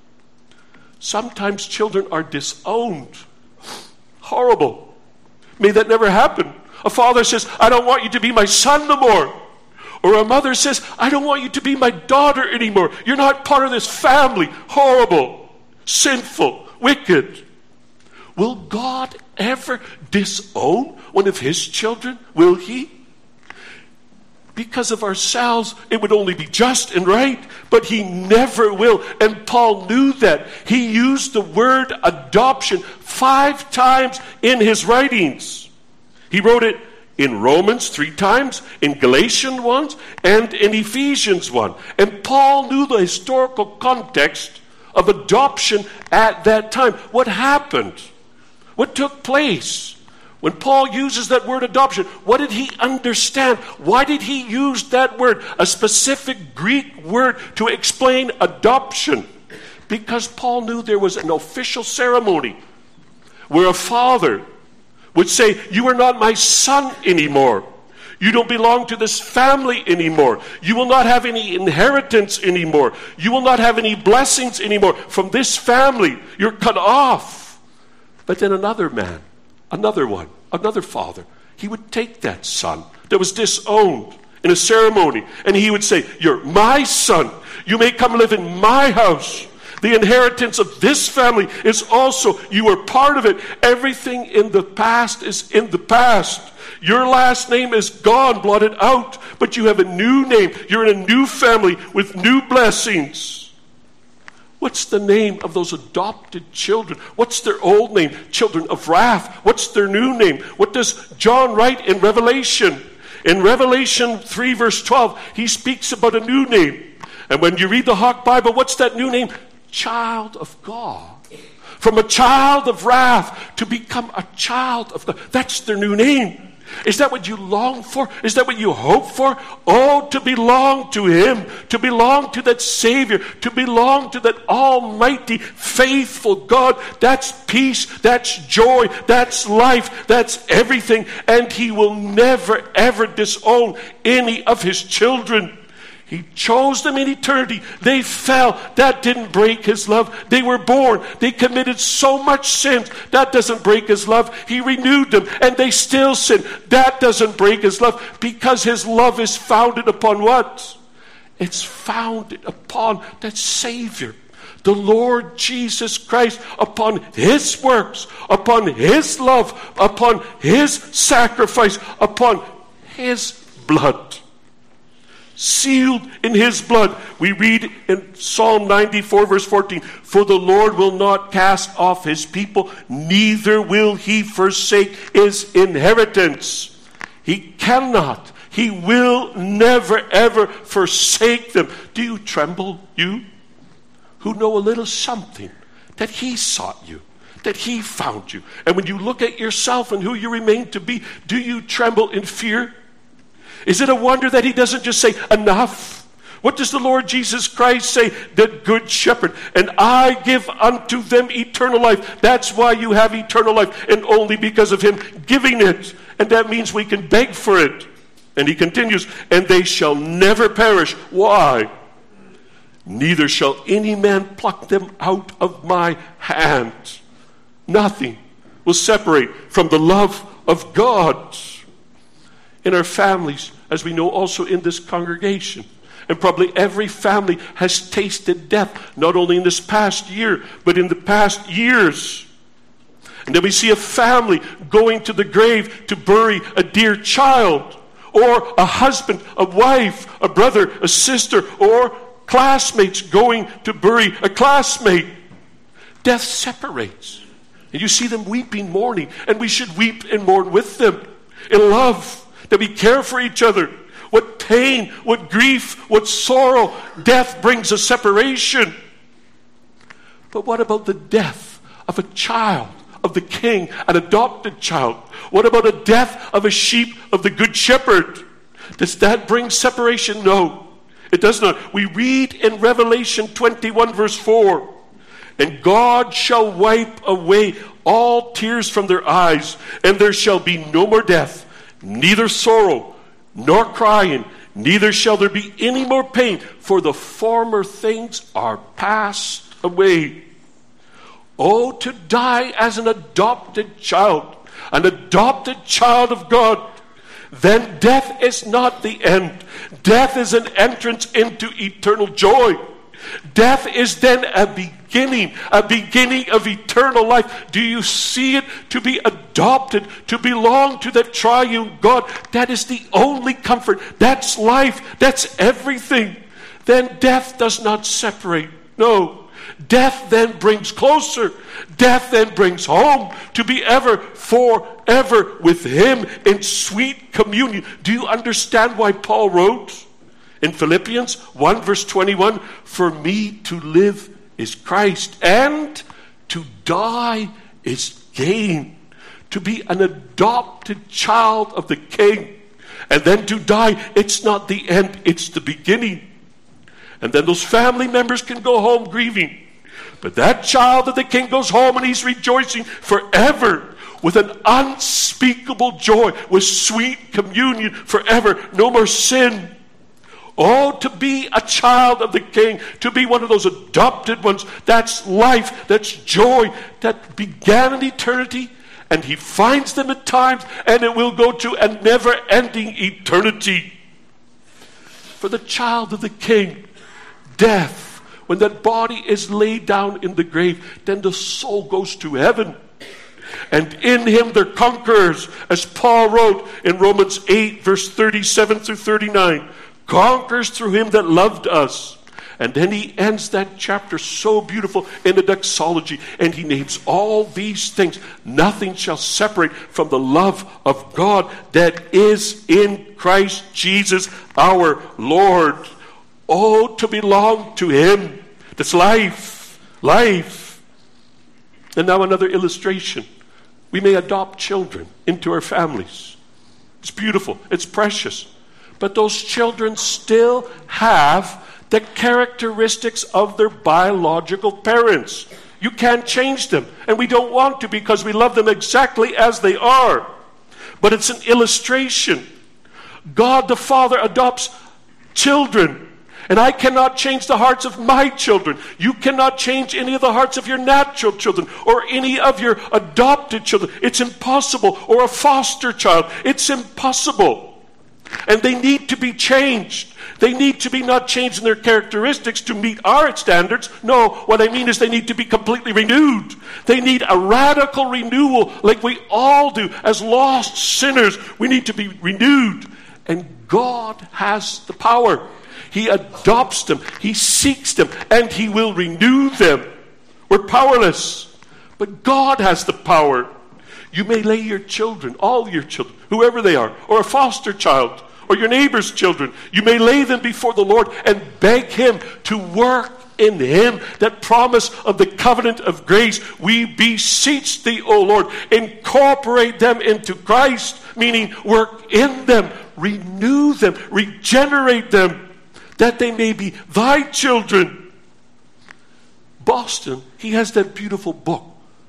Sometimes children are disowned. Horrible. May that never happen. A father says, "I don't want you to be my son no more." Or a mother says, "I don't want you to be my daughter anymore. You're not part of this family." Horrible, sinful, wicked. Will God ever disown one of his children? Will he? Because of ourselves, it would only be just and right, but he never will. And Paul knew that. He used the word adoption five times in his writings. He wrote it in Romans three times, in Galatians once, and in Ephesians one. And Paul knew the historical context of adoption at that time. What happened? What took place? When Paul uses that word adoption, what did he understand? Why did he use that word, a specific Greek word, to explain adoption? Because Paul knew there was an official ceremony where a father would say, "You are not my son anymore. You don't belong to this family anymore. You will not have any inheritance anymore. You will not have any blessings anymore from this family. You're cut off." But then another man, another one, another father, he would take that son that was disowned in a ceremony, and he would say, "You're my son. You may come live in my house. The inheritance of this family is also, you are part of it. Everything in the past is in the past. Your last name is gone, blotted out, but you have a new name. You're in a new family with new blessings." What's the name of those adopted children? What's their old name? Children of wrath. What's their new name? What does John write in Revelation? In Revelation three verse twelve, he speaks about a new name. And when you read the Hawk Bible, what's that new name? Child of God. From a child of wrath to become a child of God. That's their new name. Is that what you long for? Is that what you hope for? Oh, to belong to Him, to belong to that Savior, to belong to that almighty, faithful God. That's peace, that's joy, that's life, that's everything. And He will never, ever disown any of His children. He chose them in eternity. They fell. That didn't break His love. They were born. They committed so much sin. That doesn't break His love. He renewed them and they still sin. That doesn't break His love because His love is founded upon what? It's founded upon that Savior, the Lord Jesus Christ, upon His works, upon His love, upon His sacrifice, upon His blood. Sealed in His blood. We read in Psalm ninety-four verse fourteen, for the Lord will not cast off His people, neither will He forsake His inheritance. He cannot. He will never ever forsake them. Do you tremble, you who know a little something, that He sought you, that He found you? And when you look at yourself and who you remain to be, do you tremble in fear? Is it a wonder that He doesn't just say, enough? What does the Lord Jesus Christ say? The good shepherd. And I give unto them eternal life. That's why you have eternal life. And only because of Him giving it. And that means we can beg for it. And He continues, and they shall never perish. Why? Neither shall any man pluck them out of my hand. Nothing will separate from the love of God. In our families, as we know also in this congregation. And probably every family has tasted death, not only in this past year, but in the past years. And then we see a family going to the grave to bury a dear child, or a husband, a wife, a brother, a sister, or classmates going to bury a classmate. Death separates. And you see them weeping, mourning, and we should weep and mourn with them in love. That we care for each other. What pain, what grief, what sorrow. Death brings a separation. But what about the death of a child of the King, an adopted child? What about the death of a sheep of the Good Shepherd? Does that bring separation? No, it does not. We read in Revelation twenty-one verse four, and God shall wipe away all tears from their eyes, and there shall be no more death, neither sorrow, nor crying, neither shall there be any more pain, for the former things are passed away. Oh, to die as an adopted child, an adopted child of God. Then death is not the end. Death is an entrance into eternal joy. Death is then a beginning, a beginning of eternal life. Do you see it? To be adopted, to belong to that triune God, that is the only comfort. That's life. That's everything. Then death does not separate. No. Death then brings closer. Death then brings home, to be ever, forever with Him in sweet communion. Do you understand why Paul wrote in Philippians one verse twenty-one, for me to live is Christ, and to die is gain. To be an adopted child of the King, and then to die, it's not the end, it's the beginning. And then those family members can go home grieving. But that child of the King goes home and he's rejoicing forever with an unspeakable joy, with sweet communion forever. No more sin. Oh, to be a child of the King, to be one of those adopted ones, that's life, that's joy, that began in eternity, and He finds them at times, and it will go to a never-ending eternity. For the child of the King, death, when that body is laid down in the grave, then the soul goes to heaven. And in Him they're conquerors, as Paul wrote in Romans eight, verse thirty-seven through thirty-nine. Conquers through Him that loved us. And then he ends that chapter so beautiful in the doxology, and he names all these things. Nothing shall separate from the love of God that is in Christ Jesus our Lord. Oh, to belong to him. That's life. Life. And now another illustration. We may adopt children into our families. It's beautiful. It's precious. But those children still have the characteristics of their biological parents. You can't change them. And we don't want to, because we love them exactly as they are. But it's an illustration. God the Father adopts children. And I cannot change the hearts of my children. You cannot change any of the hearts of your natural children or any of your adopted children. It's impossible. Or a foster child. It's impossible. And they need to be changed. They need to be not changed in their characteristics to meet our standards. No, what I mean is they need to be completely renewed. They need a radical renewal like we all do. As lost sinners, we need to be renewed. And God has the power. He adopts them. He seeks them. And he will renew them. We're powerless. But God has the power. You may lay your children, all your children, whoever they are, or a foster child, or your neighbor's children. You may lay them before the Lord and beg him to work in him that promise of the covenant of grace. We beseech thee, O Lord, incorporate them into Christ, meaning work in them, renew them, regenerate them, that they may be thy children. Boston, he has that beautiful book.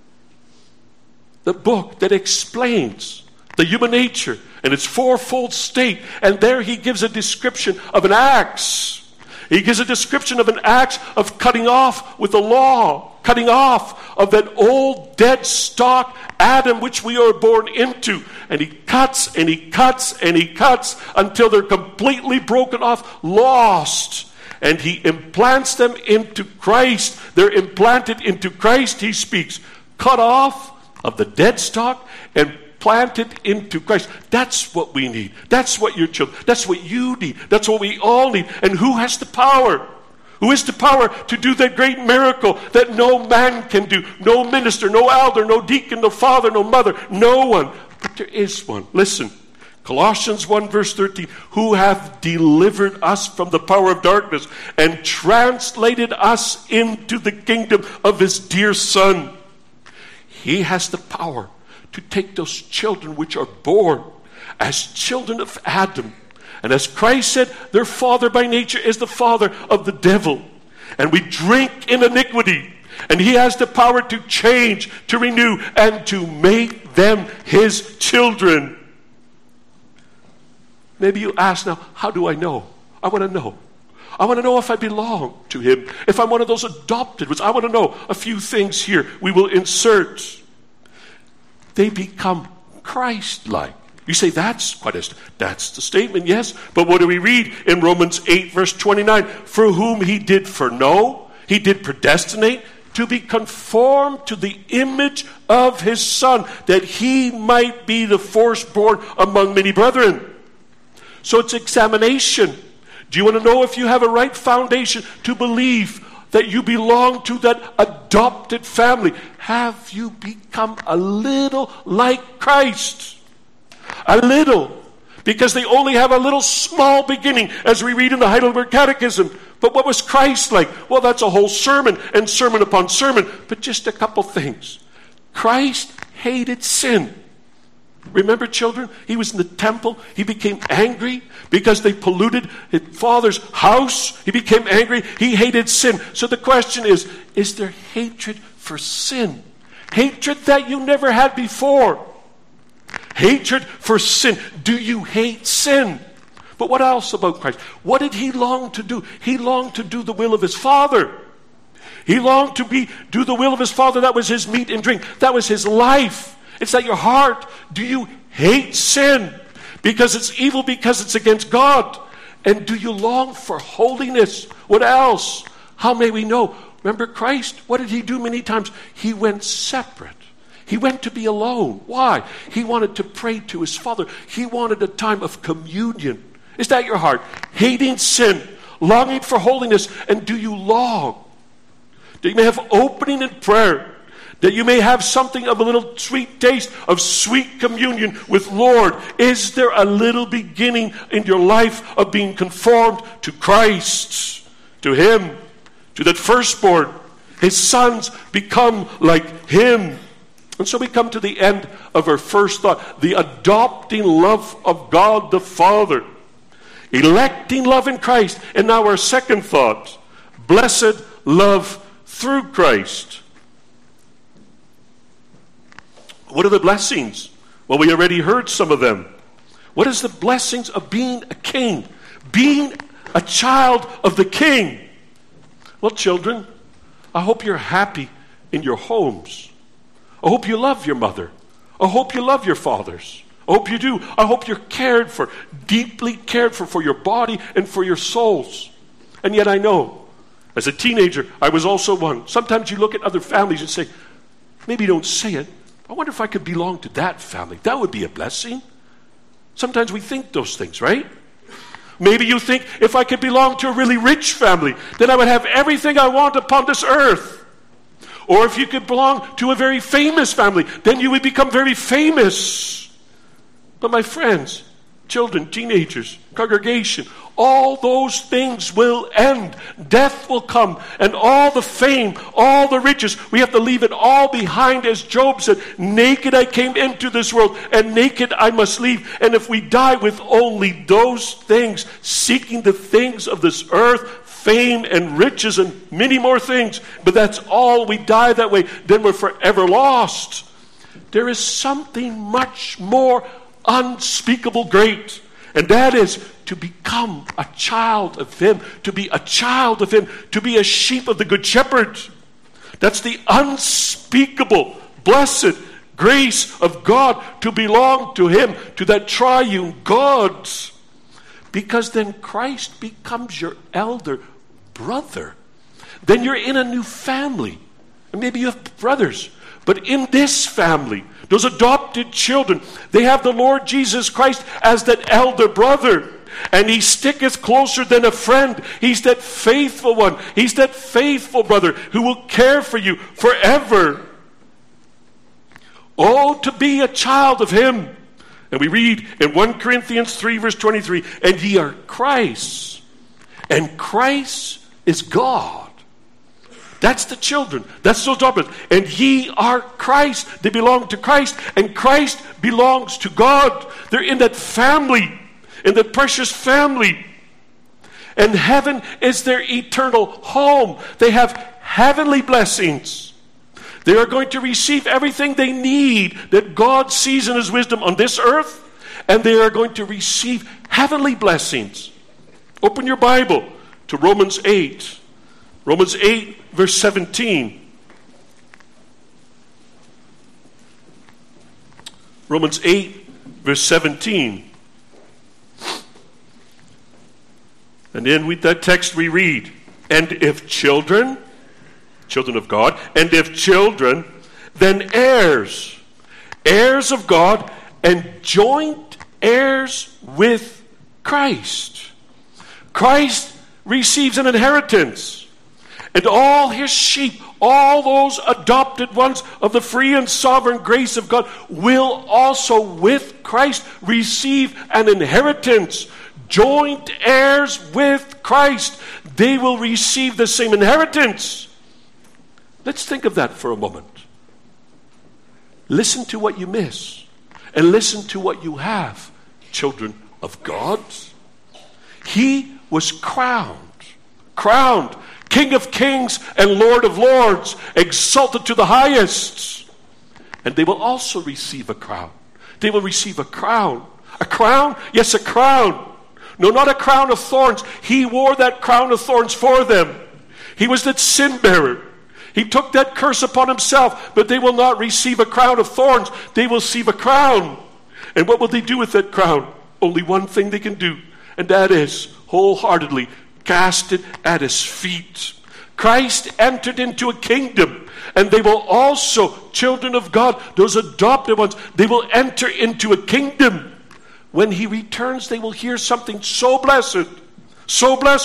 The book that explains the human nature and its fourfold state. And there he gives a description of an axe. He gives a description of an axe of cutting off with the law. Cutting off of that old dead stock Adam which we are born into. And he cuts and he cuts and he cuts until they're completely broken off, lost. And he implants them into Christ. They're implanted into Christ, he speaks. Cut off of the dead stock and planted into Christ. That's what we need. That's what your children, that's what you need. That's what we all need. And who has the power? Who has the power to do that great miracle that no man can do? No minister, no elder, no deacon, no father, no mother, no one. But there is one. Listen. Colossians one verse thirteen, who hath delivered us from the power of darkness and translated us into the kingdom of his dear Son. He has the power to take those children which are born as children of Adam. And as Christ said, their father by nature is the father of the devil. And we drink in iniquity. And he has the power to change, to renew, and to make them his children. Maybe you ask now, how do I know? I want to know. I want to know if I belong to him. If I'm one of those adopted ones. I want to know a few things here we will insert. They become Christ-like. You say, that's quite a, that's the statement, yes. But what do we read in Romans eight verse twenty-nine? For whom he did foreknow, he did predestinate to be conformed to the image of his Son, that he might be the firstborn among many brethren. So it's examination. Do you want to know if you have a right foundation to believe that you belong to that adopted family? Have you become a little like Christ? A little. Because they only have a little small beginning, as we read in the Heidelberg Catechism. But what was Christ like? Well, that's a whole sermon and sermon upon sermon. But just a couple things. Christ hated sin. Remember, children, he was in the temple. He became angry because they polluted his father's house. He became angry. He hated sin. So the question is, is there hatred for sin? Hatred that you never had before. Hatred for sin. Do you hate sin? But what else about Christ? What did he long to do? He longed to do the will of his Father. He longed to be do the will of his Father. That was his meat and drink. That was his life. It's at your heart. Do you hate sin because it's evil, because it's against God? And do you long for holiness? What else? How may we know? Remember Christ? What did he do many times? He went separate. He went to be alone. Why? He wanted to pray to his Father. He wanted a time of communion. Is that your heart? Hating sin, longing for holiness? And do you long that you may have opening in prayer, that you may have something of a little sweet taste of sweet communion with Lord? Is there a little beginning in your life of being conformed to Christ, to Him, to that firstborn? His sons become like Him. And so we come to the end of our first thought, the adopting love of God the Father, electing love in Christ. And now our second thought, blessed love through Christ. What are the blessings? Well, we already heard some of them. What is the blessings of being a king? Being a child of the King? Well, children, I hope you're happy in your homes. I hope you love your mother. I hope you love your fathers. I hope you do. I hope you're cared for, deeply cared for, for your body and for your souls. And yet I know, as a teenager, I was also one. Sometimes you look at other families and say, maybe don't say it, I wonder if I could belong to that family. That would be a blessing. Sometimes we think those things, right? Maybe you think, if I could belong to a really rich family, then I would have everything I want upon this earth. Or if you could belong to a very famous family, then you would become very famous. But my friends, children, teenagers, congregation, all those things will end. Death will come, and all the fame, all the riches, we have to leave it all behind. As Job said, naked I came into this world, and naked I must leave. And if we die with only those things, seeking the things of this earth, fame and riches and many more things, but that's all, we die that way, then we're forever lost. There is something much more unspeakable great, and that is to become a child of Him, to be a child of Him, to be a sheep of the Good Shepherd. That's the unspeakable, blessed grace of God, to belong to Him, to that triune God. Because then Christ becomes your elder brother. Then you're in a new family. And maybe you have brothers, but in this family, those adopted children, they have the Lord Jesus Christ as that elder brother. And He sticketh closer than a friend. He's that faithful one. He's that faithful brother who will care for you forever. Oh, to be a child of Him. And we read in First Corinthians three, verse twenty-three, and ye are Christ, and Christ is God. That's the children. That's those daughters. And ye are Christ. They belong to Christ. And Christ belongs to God. They're in that family. In that precious family. And heaven is their eternal home. They have heavenly blessings. They are going to receive everything they need that God sees in His wisdom on this earth. And they are going to receive heavenly blessings. Open your Bible to Romans eight. Romans eight, verse seventeen. Romans eight, verse seventeen. And in with that text we read, and if children, children of God, and if children, then heirs, heirs of God, and joint heirs with Christ. Christ receives an inheritance. And all His sheep, all those adopted ones of the free and sovereign grace of God, will also with Christ receive an inheritance. Joint heirs with Christ. They will receive the same inheritance. Let's think of that for a moment. Listen to what you miss. And listen to what you have, children of God. He was crowned. Crowned. King of kings and Lord of lords, exalted to the highest. And they will also receive a crown. They will receive a crown. A crown? Yes, a crown. No, not a crown of thorns. He wore that crown of thorns for them. He was that sin bearer. He took that curse upon Himself, but they will not receive a crown of thorns. They will receive a crown. And what will they do with that crown? Only one thing they can do, and that is wholeheartedly cast it at His feet. Christ entered into a kingdom, and they will also, children of God, those adopted ones, they will enter into a kingdom. When He returns, they will hear something so blessed, so blessed.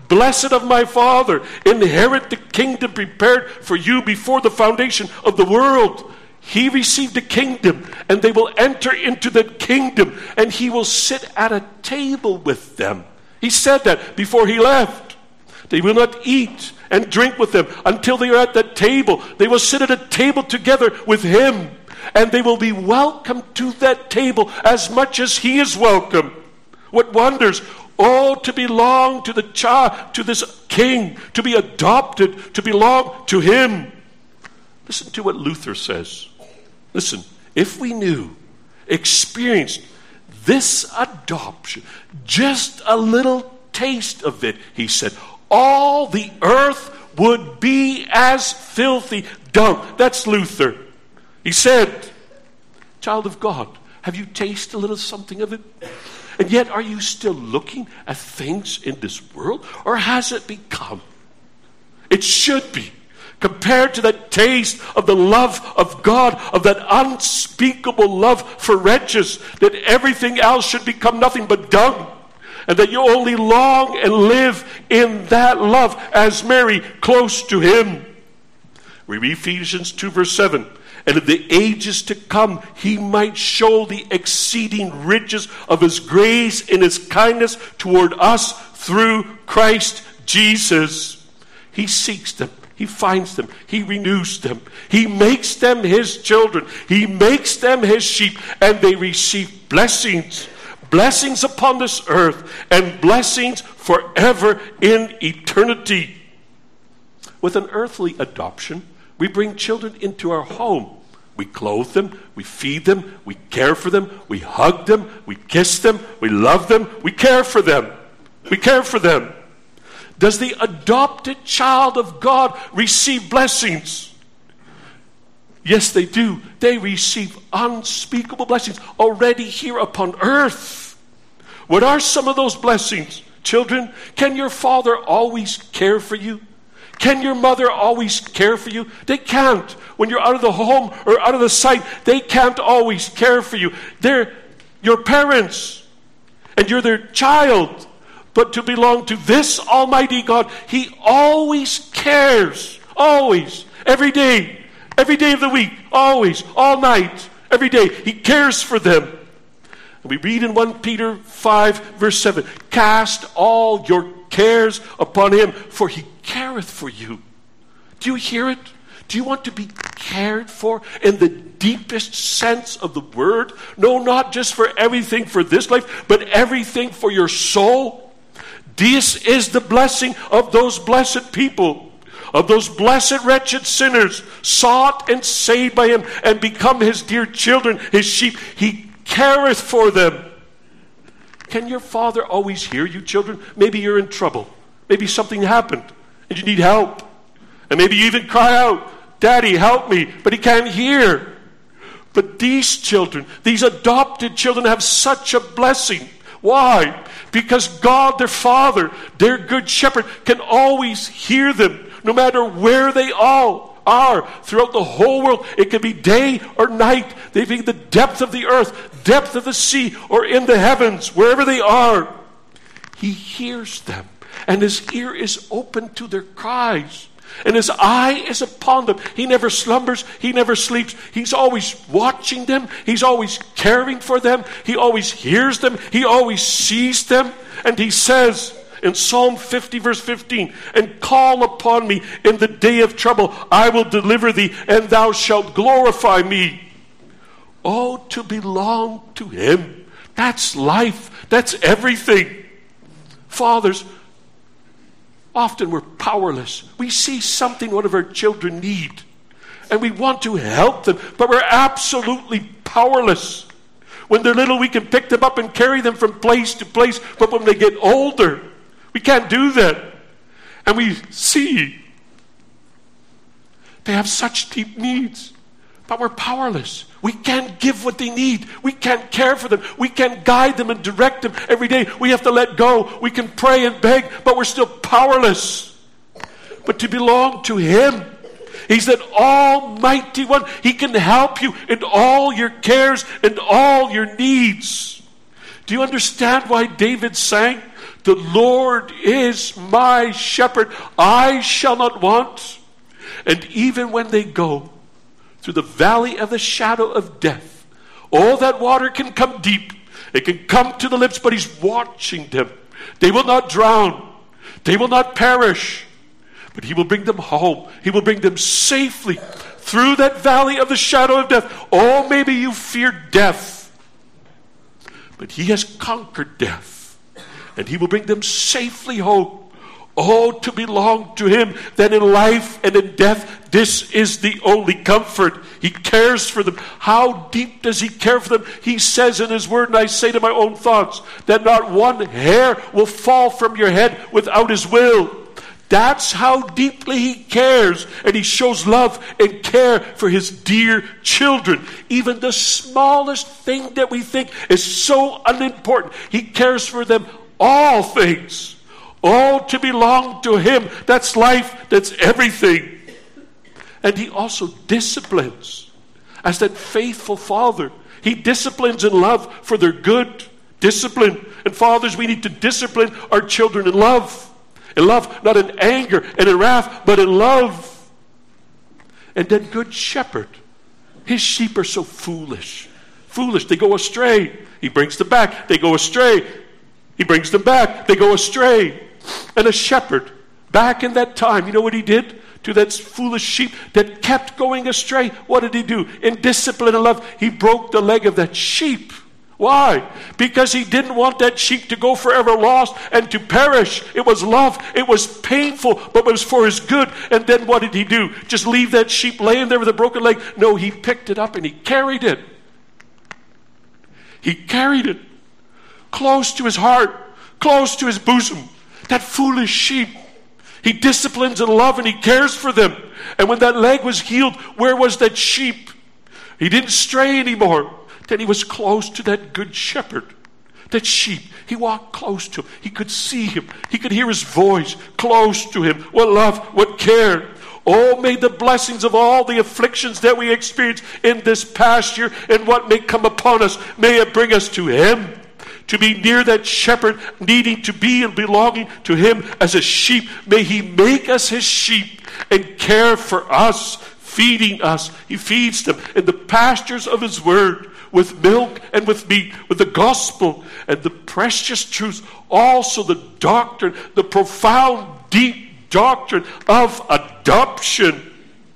Blessed of my Father, inherit the kingdom prepared for you before the foundation of the world. He received a kingdom, and they will enter into the kingdom, and he will sit at a table with them. He said that before he left. They will not eat and drink with them until they are at that table. They will sit at a table together with him, and they will be welcome to that table as much as he is welcome. What wonders! Oh, to belong to the child, to this king, to be adopted, to belong to him. Listen to what Luther says. Listen, if we knew, experienced this adoption, just a little taste of it, he said, all the earth would be as filthy dung. That's Luther. He said, child of God, have you tasted a little something of it? And yet, are you still looking at things in this world? Or has it become? It should be. Compared to that taste of the love of God, of that unspeakable love for wretches, that everything else should become nothing but dung. And that you only long and live in that love as Mary, close to him. We read Ephesians two verse seven. And in the ages to come, he might show the exceeding riches of his grace in his kindness toward us through Christ Jesus. He seeks them. He finds them. He renews them. He makes them his children. He makes them his sheep. And they receive blessings. Blessings upon this earth. And blessings forever in eternity. With an earthly adoption, we bring children into our home. We clothe them, we feed them, we care for them, we hug them, we kiss them, we love them, we care for them. We care for them. Does the adopted child of God receive blessings? Yes, they do. They receive unspeakable blessings already here upon earth. What are some of those blessings? Children, can your father always care for you? Can your mother always care for you? They can't. When you're out of the home or out of the sight, they can't always care for you. They're your parents, and you're their child. But to belong to this Almighty God, he always cares. Always. Every day. Every day of the week. Always. All night. Every day. He cares for them. And we read in First Peter five, verse seven, cast all your cares upon him, for he careth for you. Do you hear it? Do you want to be cared for in the deepest sense of the word? No, not just for everything for this life, but everything for your soul. This is the blessing of those blessed people, of those blessed wretched sinners, sought and saved by him and become his dear children, his sheep. He careth for them. Can your father always hear you, children? Maybe you're in trouble. Maybe something happened and you need help. And maybe you even cry out, Daddy, help me. But he can't hear. But these children, these adopted children have such a blessing. Why? Because God, their Father, their good shepherd, can always hear them, no matter where they all are throughout the whole world. It can be day or night. They be the depth of the earth, depth of the sea, or in the heavens, wherever they are. He hears them, and his ear is open to their cries. And his eye is upon them. He never slumbers. He never sleeps. He's always watching them. He's always caring for them. He always hears them. He always sees them. And he says in Psalm fifty verse fifteen, and call upon me in the day of trouble. I will deliver thee, and thou shalt glorify me. Oh, to belong to him. That's life. That's everything. Fathers, often we're powerless. We see something one of our children need, and we want to help them, but we're absolutely powerless. When they're little, we can pick them up and carry them from place to place, but when they get older, we can't do that. And we see they have such deep needs, but we're powerless. We can't give what they need. We can't care for them. We can't guide them and direct them every day. We have to let go. We can pray and beg, but we're still powerless. But to belong to him, he's that almighty one. He can help you in all your cares and all your needs. Do you understand why David sang, The Lord is my shepherd. I shall not want. And even when they go through the valley of the shadow of death, all that water can come deep. It can come to the lips, but he's watching them. They will not drown. They will not perish. But he will bring them home. He will bring them safely through that valley of the shadow of death. Oh, maybe you fear death. But he has conquered death. And he will bring them safely home. Oh, to belong to him, that in life and in death, this is the only comfort. He cares for them. How deep does he care for them? He says in his word, and I say to my own thoughts, that not one hair will fall from your head without his will. That's how deeply he cares, and he shows love and care for his dear children. Even the smallest thing that we think is so unimportant, he cares for them all things. All to belong to him. That's life. That's everything. And he also disciplines. As that faithful father, he disciplines in love for their good. Discipline. And fathers, we need to discipline our children in love. In love, not in anger and in wrath, but in love. And then good shepherd. His sheep are so foolish. Foolish. They go astray. He brings them back. They go astray. He brings them back. They go astray. And a shepherd, back in that time, you know what he did to that foolish sheep that kept going astray? What did he do? In discipline and love, he broke the leg of that sheep. Why? Because he didn't want that sheep to go forever lost and to perish. It was love. It was painful, but it was for his good. And then what did he do? Just leave that sheep laying there with a broken leg? No, he picked it up and he carried it. He carried it close to his heart, close to his bosom. That foolish sheep. He disciplines in love and he cares for them. And when that leg was healed, where was that sheep? He didn't stray anymore. Then he was close to that good shepherd. That sheep. He walked close to him. He could see him. He could hear his voice close to him. What love, what care. Oh, may the blessings of all the afflictions that we experience in this past year and what may come upon us, may it bring us to him. To be near that shepherd, needing to be and belonging to him as a sheep. May he make us his sheep and care for us, feeding us. He feeds them in the pastures of his word, with milk and with meat, with the gospel and the precious truths. Also the doctrine, the profound, deep doctrine of adoption.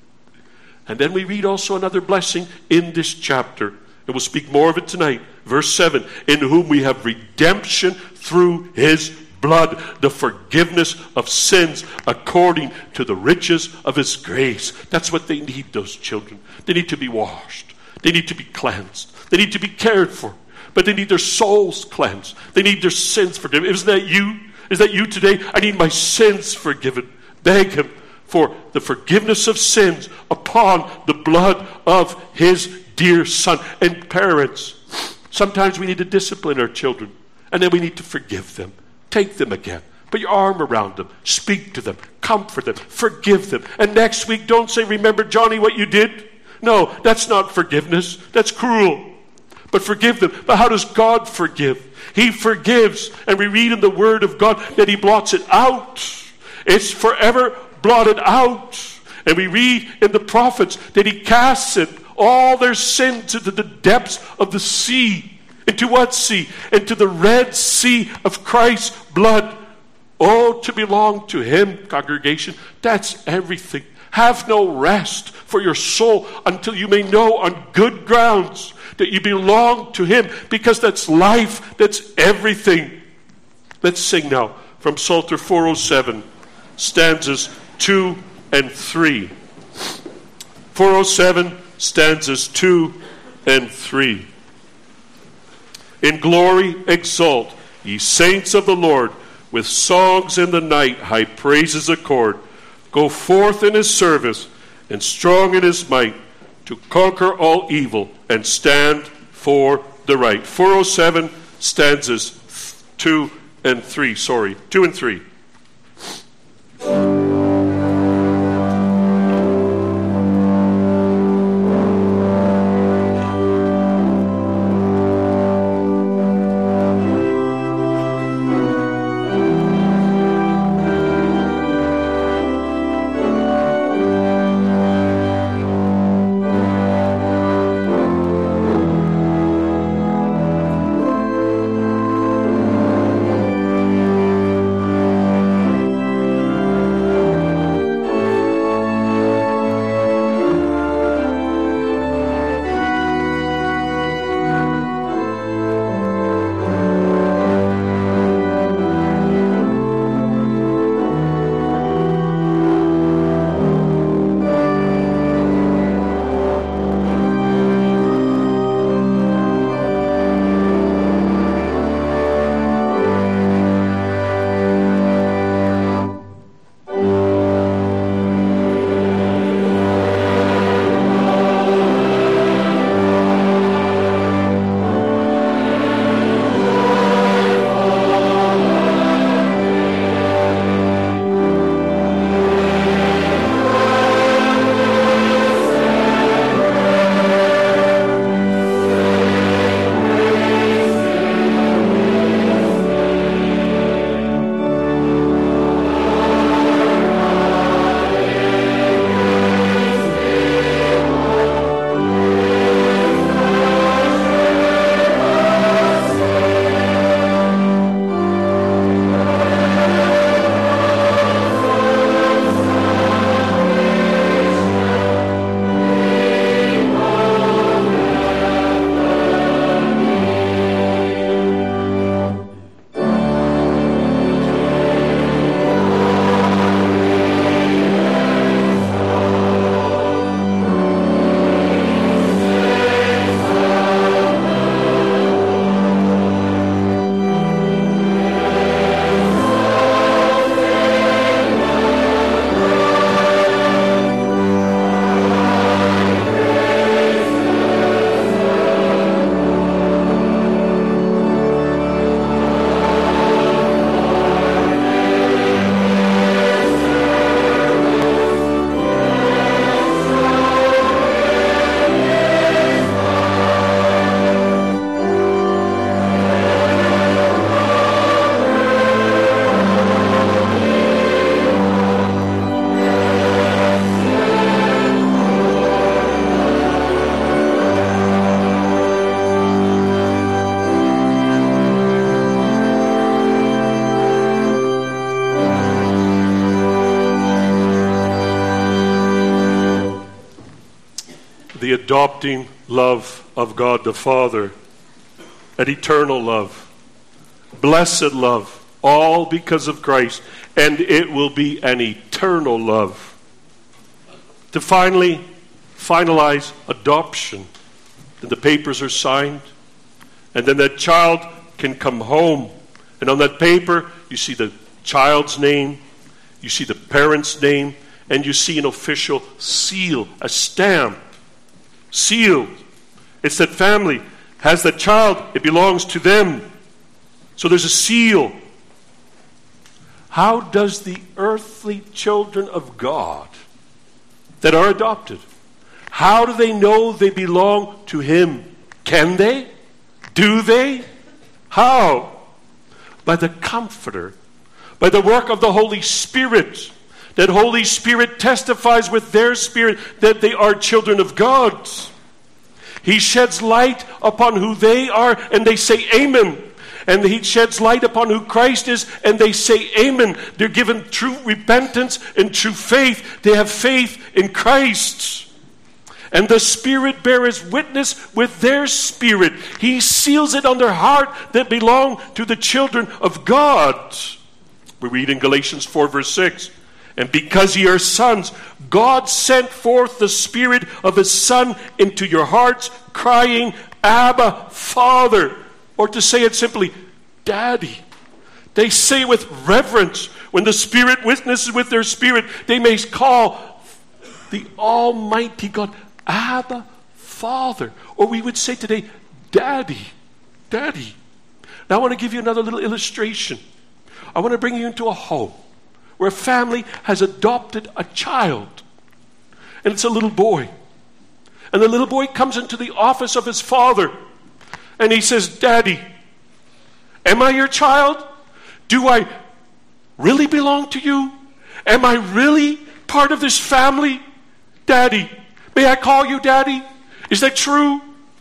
And then we read also another blessing in this chapter. And we'll speak more of it tonight. Verse seven, in whom we have redemption through his blood, the forgiveness of sins according to the riches of his grace. That's what they need, those children. They need to be washed. They need to be cleansed. They need to be cared for. But they need their souls cleansed. They need their sins forgiven. Isn't that you? Is that you today? I need my sins forgiven. Beg him for the forgiveness of sins upon the blood of his dear son. And parents, sometimes we need to discipline our children, and then we need to forgive them. Take them again. Put your arm around them. Speak to them. Comfort them. Forgive them. And next week, don't say, remember, Johnny, what you did? No, that's not forgiveness. That's cruel. But forgive them. But how does God forgive? He forgives. And we read in the Word of God that he blots it out. It's forever blotted out. And we read in the prophets that he casts it, all their sins, into the depths of the sea. Into what sea? Into the Red Sea of Christ's blood. Oh, to belong to him, congregation, that's everything. Have no rest for your soul until you may know on good grounds that you belong to him, because that's life, that's everything. Let's sing now from Psalter four oh seven, stanzas two and three. four oh seven, stanzas two and three. In glory exalt, ye saints of the Lord, with songs in the night high praises accord. Go forth in his service, and strong in his might, to conquer all evil and stand for the right. four oh seven, stanzas two and three. Sorry, two and three. the adopting love of God the Father, an eternal love, blessed love, all because of Christ, and it will be an eternal love. To finally finalize adoption, then the papers are signed, and then that child can come home, and on that paper you see the child's name, you see the parent's name, and you see an official seal, a stamp, sealed. It's that family has that child, it belongs to them. So there's a seal. How does the earthly children of God that are adopted, how do they know they belong to Him? Can they? Do they? How? By the Comforter, by the work of the Holy Spirit. That Holy Spirit testifies with their spirit that they are children of God. He sheds light upon who they are, and they say amen. And He sheds light upon who Christ is, and they say amen. They're given true repentance and true faith. They have faith in Christ. And the Spirit bears witness with their spirit. He seals it on their heart that belong to the children of God. We read in Galatians four verse six. And because ye are sons, God sent forth the Spirit of His Son into your hearts, crying, Abba, Father. Or to say it simply, Daddy. They say with reverence, when the Spirit witnesses with their spirit, they may call the Almighty God, Abba, Father. Or we would say today, Daddy, Daddy. Now I want to give you another little illustration. I want to bring you into a home where a family has adopted a child. And it's a little boy. And the little boy comes into the office of his father. And he says, Daddy, am I your child? Do I really belong to you? Am I really part of this family? Daddy, may I call you Daddy? Is that true?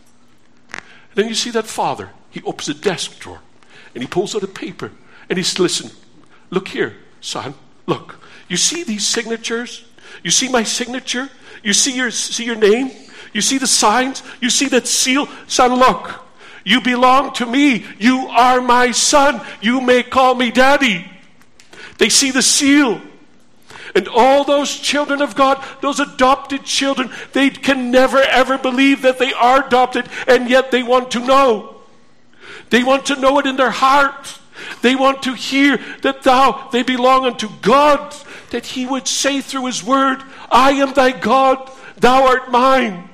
And then you see that father. He opens a desk drawer. And he pulls out a paper. And he says, listen, look here, son. Look, you see these signatures? You see my signature? You see your, see your name? You see the signs? You see that seal? Son, look. You belong to me. You are my son. You may call me Daddy. They see the seal. And all those children of God, those adopted children, they can never ever believe that they are adopted, and yet they want to know. They want to know it in their heart. They want to hear that thou, they belong unto God, that He would say through His word, I am thy God, thou art mine.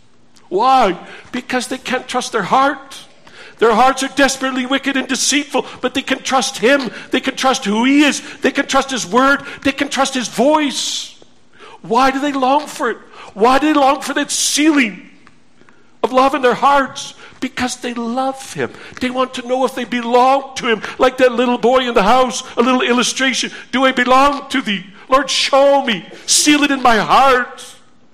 Why? Because they can't trust their heart. Their hearts are desperately wicked and deceitful, but they can trust Him. They can trust who He is. They can trust His word. They can trust His voice. Why do they long for it? Why do they long for that sealing of love in their hearts? Because they love Him. They want to know if they belong to Him. Like that little boy in the house, a little illustration. Do I belong to Thee? Lord, show me. Seal it in my heart.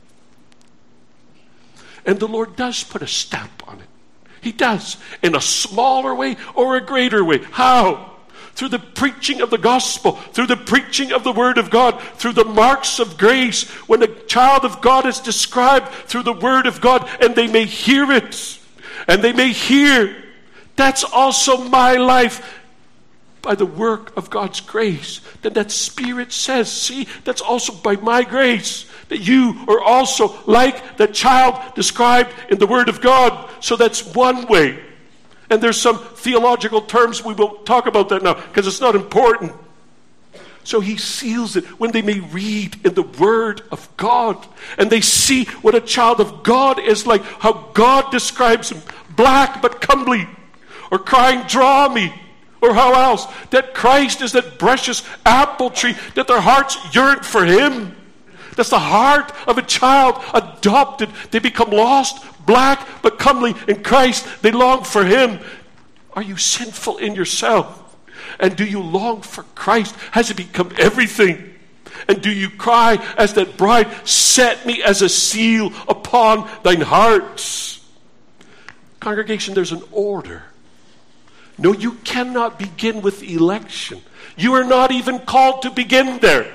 And the Lord does put a stamp on it. He does, in a smaller way or a greater way. How? Through the preaching of the gospel, through the preaching of the word of God, through the marks of grace, when a child of God is described through the word of God, and they may hear it, and they may hear, that's also my life, by the work of God's grace. Then that Spirit says, see, that's also by my grace, that you are also like the child described in the Word of God. So that's one way. And there's some theological terms, we won't talk about that now, because it's not important. So He seals it when they may read in the Word of God. And they see what a child of God is like, how God describes him, black but comely, or crying, draw me. Or how else? That Christ is that precious apple tree, that their hearts yearn for Him. That's the heart of a child adopted. They become lost, black, but comely in Christ. They long for Him. Are you sinful in yourself? And do you long for Christ? Has it become everything? And do you cry as that bride, set me as a seal upon thine hearts? Congregation, there's an order. No, you cannot begin with election. You are not even called to begin there.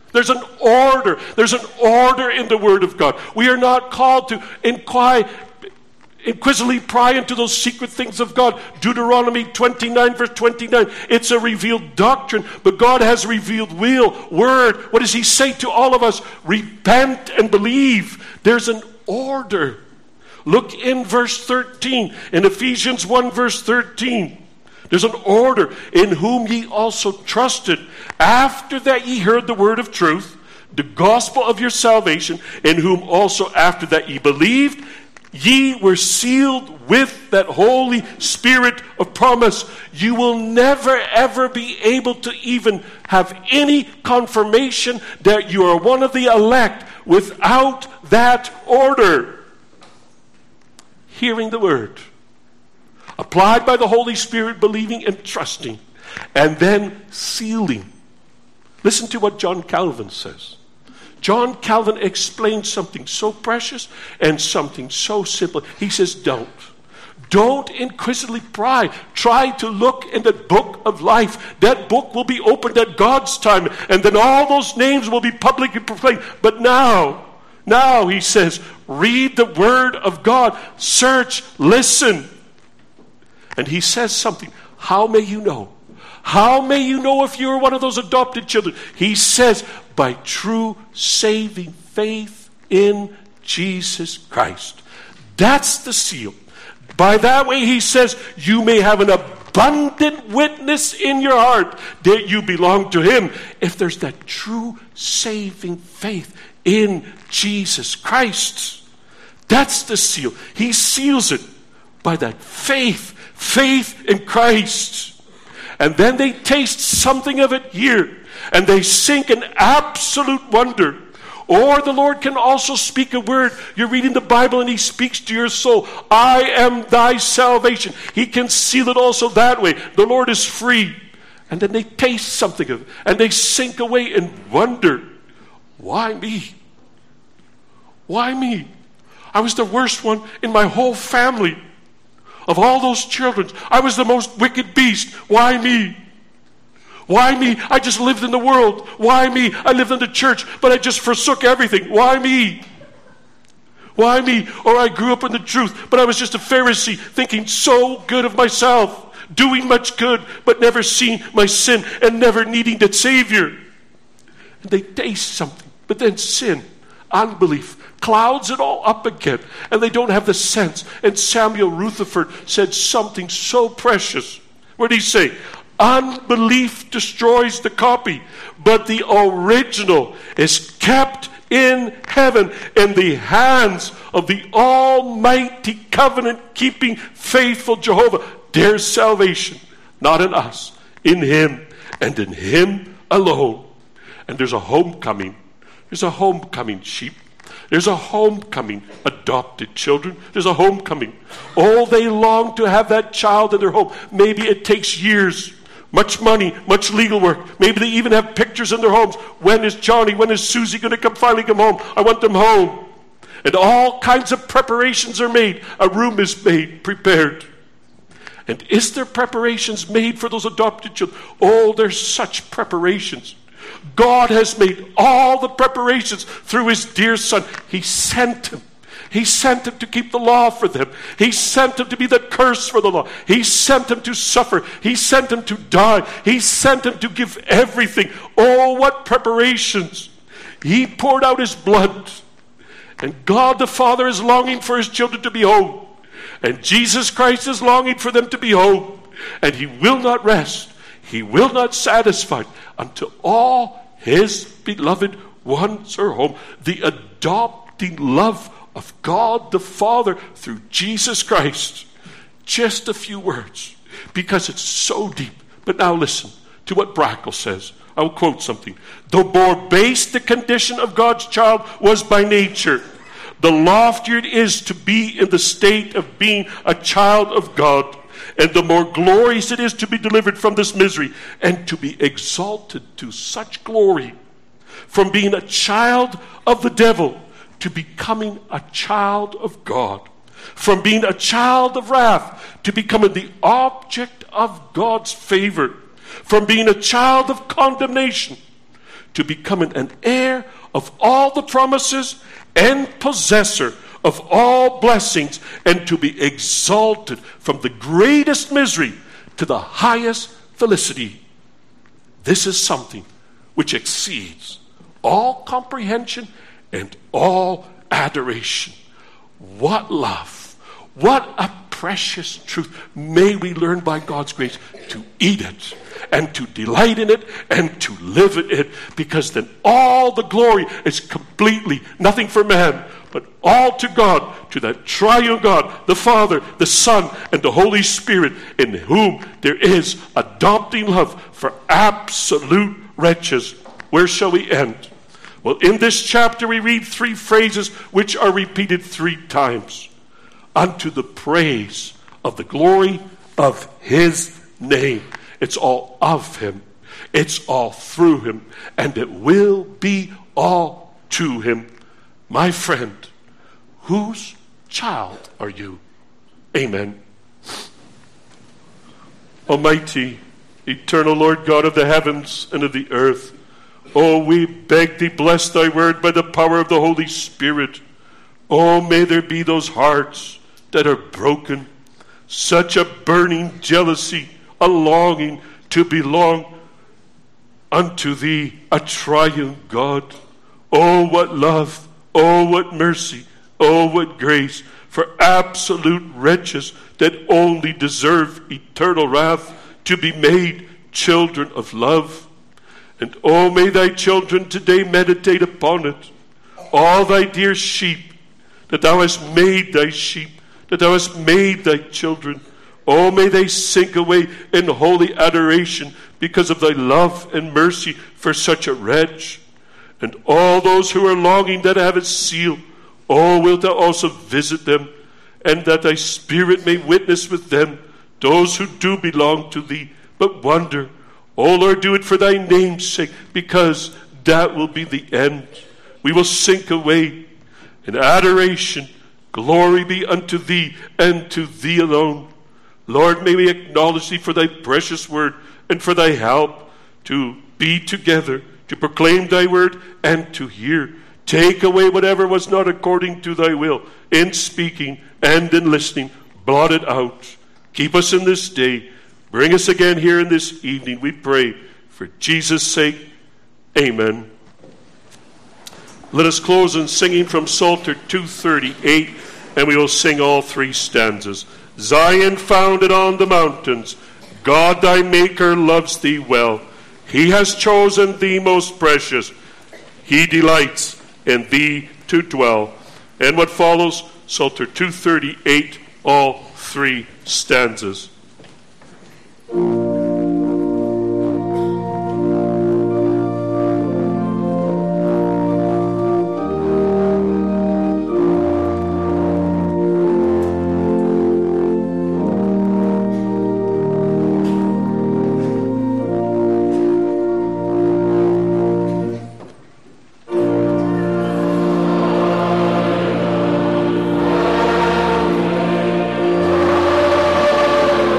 There's an order. There's an order in the Word of God. We are not called to inquire, inquisitively pry into those secret things of God. Deuteronomy twenty-nine, verse twenty-nine. It's a revealed doctrine, but God has revealed will, word. What does He say to all of us? Repent and believe. There's an order. Look in verse thirteen. In Ephesians one, verse thirteen. There's an order. In whom ye also trusted, after that ye heard the word of truth, the gospel of your salvation, in whom also after that ye believed, ye were sealed with that Holy Spirit of promise. You will never ever be able to even have any confirmation that you are one of the elect without that order. Hearing the word, applied by the Holy Spirit, believing and trusting, and then sealing. Listen to what John Calvin says. John Calvin explains something so precious and something so simple. He says, don't. Don't inquisitively pry. Try to look in the book of life. That book will be opened at God's time, and then all those names will be publicly proclaimed. But now, now, he says, read the word of God. Search, listen. And he says something. How may you know? How may you know if you're one of those adopted children? He says, by true saving faith in Jesus Christ. That's the seal. By that way, he says, you may have an abundant witness in your heart that you belong to Him. If there's that true saving faith in Jesus Christ. That's the seal. He seals it by that faith. Faith in Christ. And then they taste something of it here. And they sink in absolute wonder. Or the Lord can also speak a word. You're reading the Bible and He speaks to your soul. I am thy salvation. He can seal it also that way. The Lord is free. And then they taste something of it. And they sink away in wonder. Why me? Why me? I was the worst one in my whole family. Of all those children, I was the most wicked beast. Why me? Why me? I just lived in the world. Why me? I lived in the church, but I just forsook everything. Why me? Why me? Or I grew up in the truth, but I was just a Pharisee, thinking so good of myself, doing much good, but never seeing my sin and never needing that Savior. And they taste something, but then sin, unbelief, clouds it all up again, and they don't have the sense. And Samuel Rutherford said something so precious. What did he say? Unbelief destroys the copy, but the original is kept in heaven in the hands of the almighty covenant-keeping, faithful Jehovah. There's salvation, not in us, in Him, and in Him alone. And there's a homecoming. There's a homecoming, sheep. There's a homecoming, adopted children. There's a homecoming. Oh, they long to have that child in their home. Maybe it takes years, much money, much legal work. Maybe they even have pictures in their homes. When is Johnny, when is Susie going to come finally come home? I want them home. And all kinds of preparations are made. A room is made, prepared. And is there preparations made for those adopted children? Oh, there's such preparations. God has made all the preparations through His dear Son. He sent Him. He sent Him to keep the law for them. He sent Him to be the curse for the law. He sent Him to suffer. He sent Him to die. He sent Him to give everything. Oh, what preparations. He poured out His blood. And God the Father is longing for His children to be home. And Jesus Christ is longing for them to be home. And He will not rest. He will not satisfy until all His beloved ones are home. The adopting love of God the Father through Jesus Christ. Just a few words, because it's so deep. But now listen to what Brackle says. I will quote something. The more base the condition of God's child was by nature, the loftier it is to be in the state of being a child of God. And the more glorious it is to be delivered from this misery and to be exalted to such glory, from being a child of the devil to becoming a child of God, from being a child of wrath to becoming the object of God's favor, from being a child of condemnation to become an heir of all the promises and possessor of all blessings, and to be exalted from the greatest misery to the highest felicity. This is something which exceeds all comprehension and all adoration. What love, what a precious truth. May we learn by God's grace to eat it and to delight in it and to live in it, because then all the glory is completely nothing for man, but all to God, to that triune God, the Father, the Son, and the Holy Spirit, in whom there is adopting love for absolute wretches. Where shall we end? Well, in this chapter we read three phrases which are repeated three times. Unto the praise of the glory of his name. It's all of him. It's all through him. And it will be all to him. My friend, whose child are you? Amen. Almighty, eternal Lord God of the heavens and of the earth, oh, we beg thee, bless thy word by the power of the Holy Spirit. Oh, may there be those hearts that are broken, such a burning jealousy, a longing to belong unto thee, a triune God. Oh, what love, oh, what mercy, oh, what grace for absolute wretches that only deserve eternal wrath to be made children of love. And oh, may thy children today meditate upon it. All thy dear sheep, that thou hast made thy sheep, that thou hast made thy children. Oh, may they sink away in holy adoration because of thy love and mercy for such a wretch. And all those who are longing that have its seal, oh, wilt thou also visit them, and that thy Spirit may witness with them, those who do belong to thee, but wonder. Oh, Lord, do it for thy name's sake, because that will be the end. We will sink away in adoration. Glory be unto thee and to thee alone. Lord, may we acknowledge thee for thy precious word and for thy help to be together, to proclaim thy word and to hear. Take away whatever was not according to thy will in speaking and in listening. Blot it out. Keep us in this day. Bring us again here in this evening, we pray, for Jesus' sake. Amen. Let us close in singing from Psalter two thirty-eight, and we will sing all three stanzas. Zion founded on the mountains, God thy Maker loves thee well. He has chosen thee most precious. He delights in thee to dwell. And what follows, Psalter two thirty-eight, all three stanzas. Amen.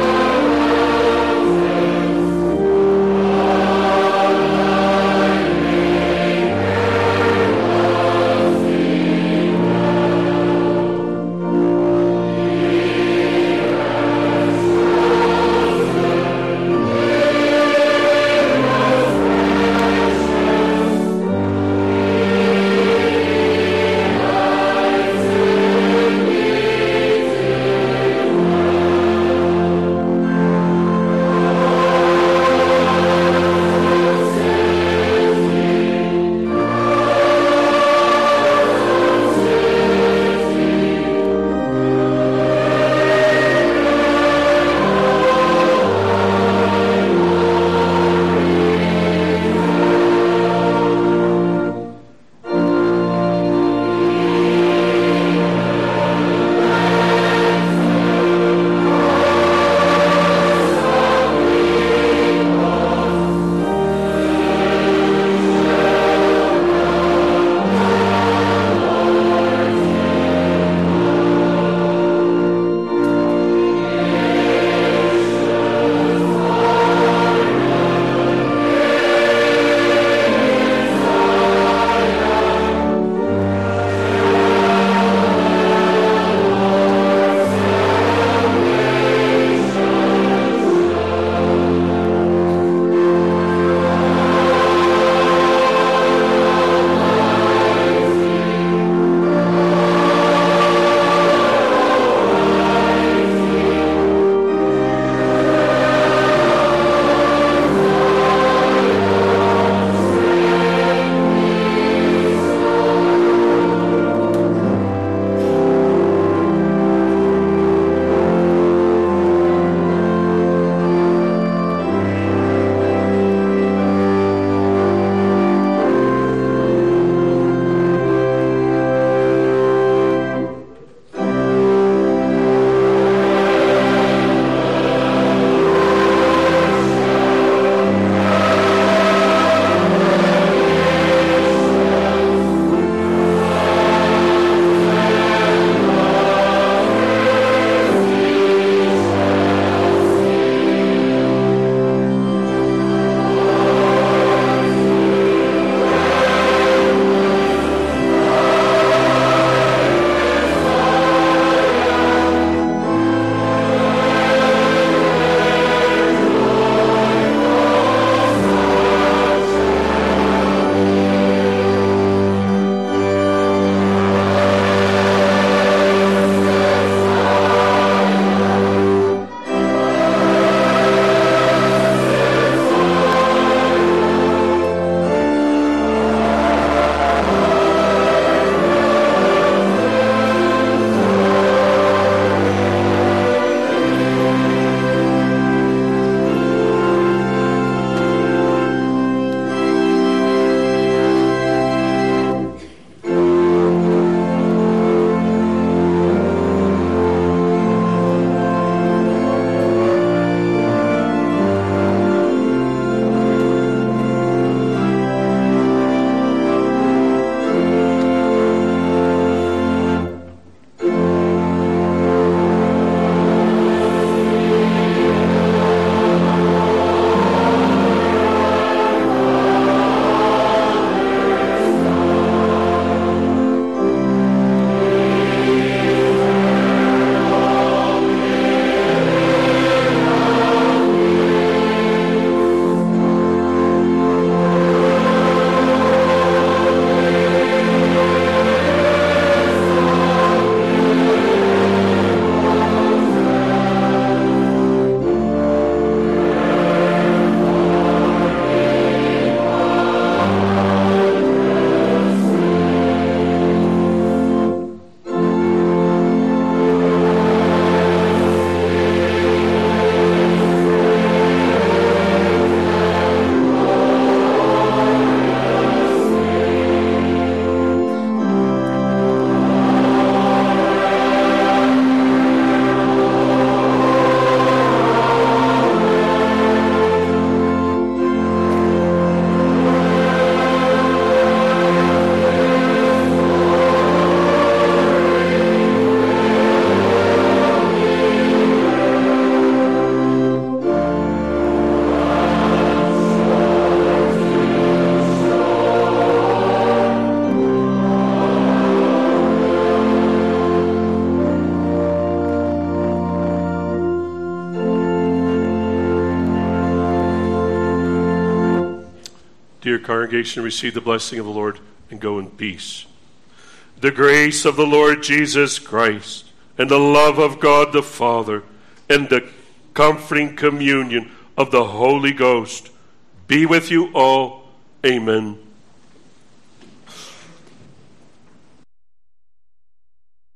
Dear congregation, receive the blessing of the Lord and go in peace. The grace of the Lord Jesus Christ and the love of God the Father and the comforting communion of the Holy Ghost be with you all. Amen.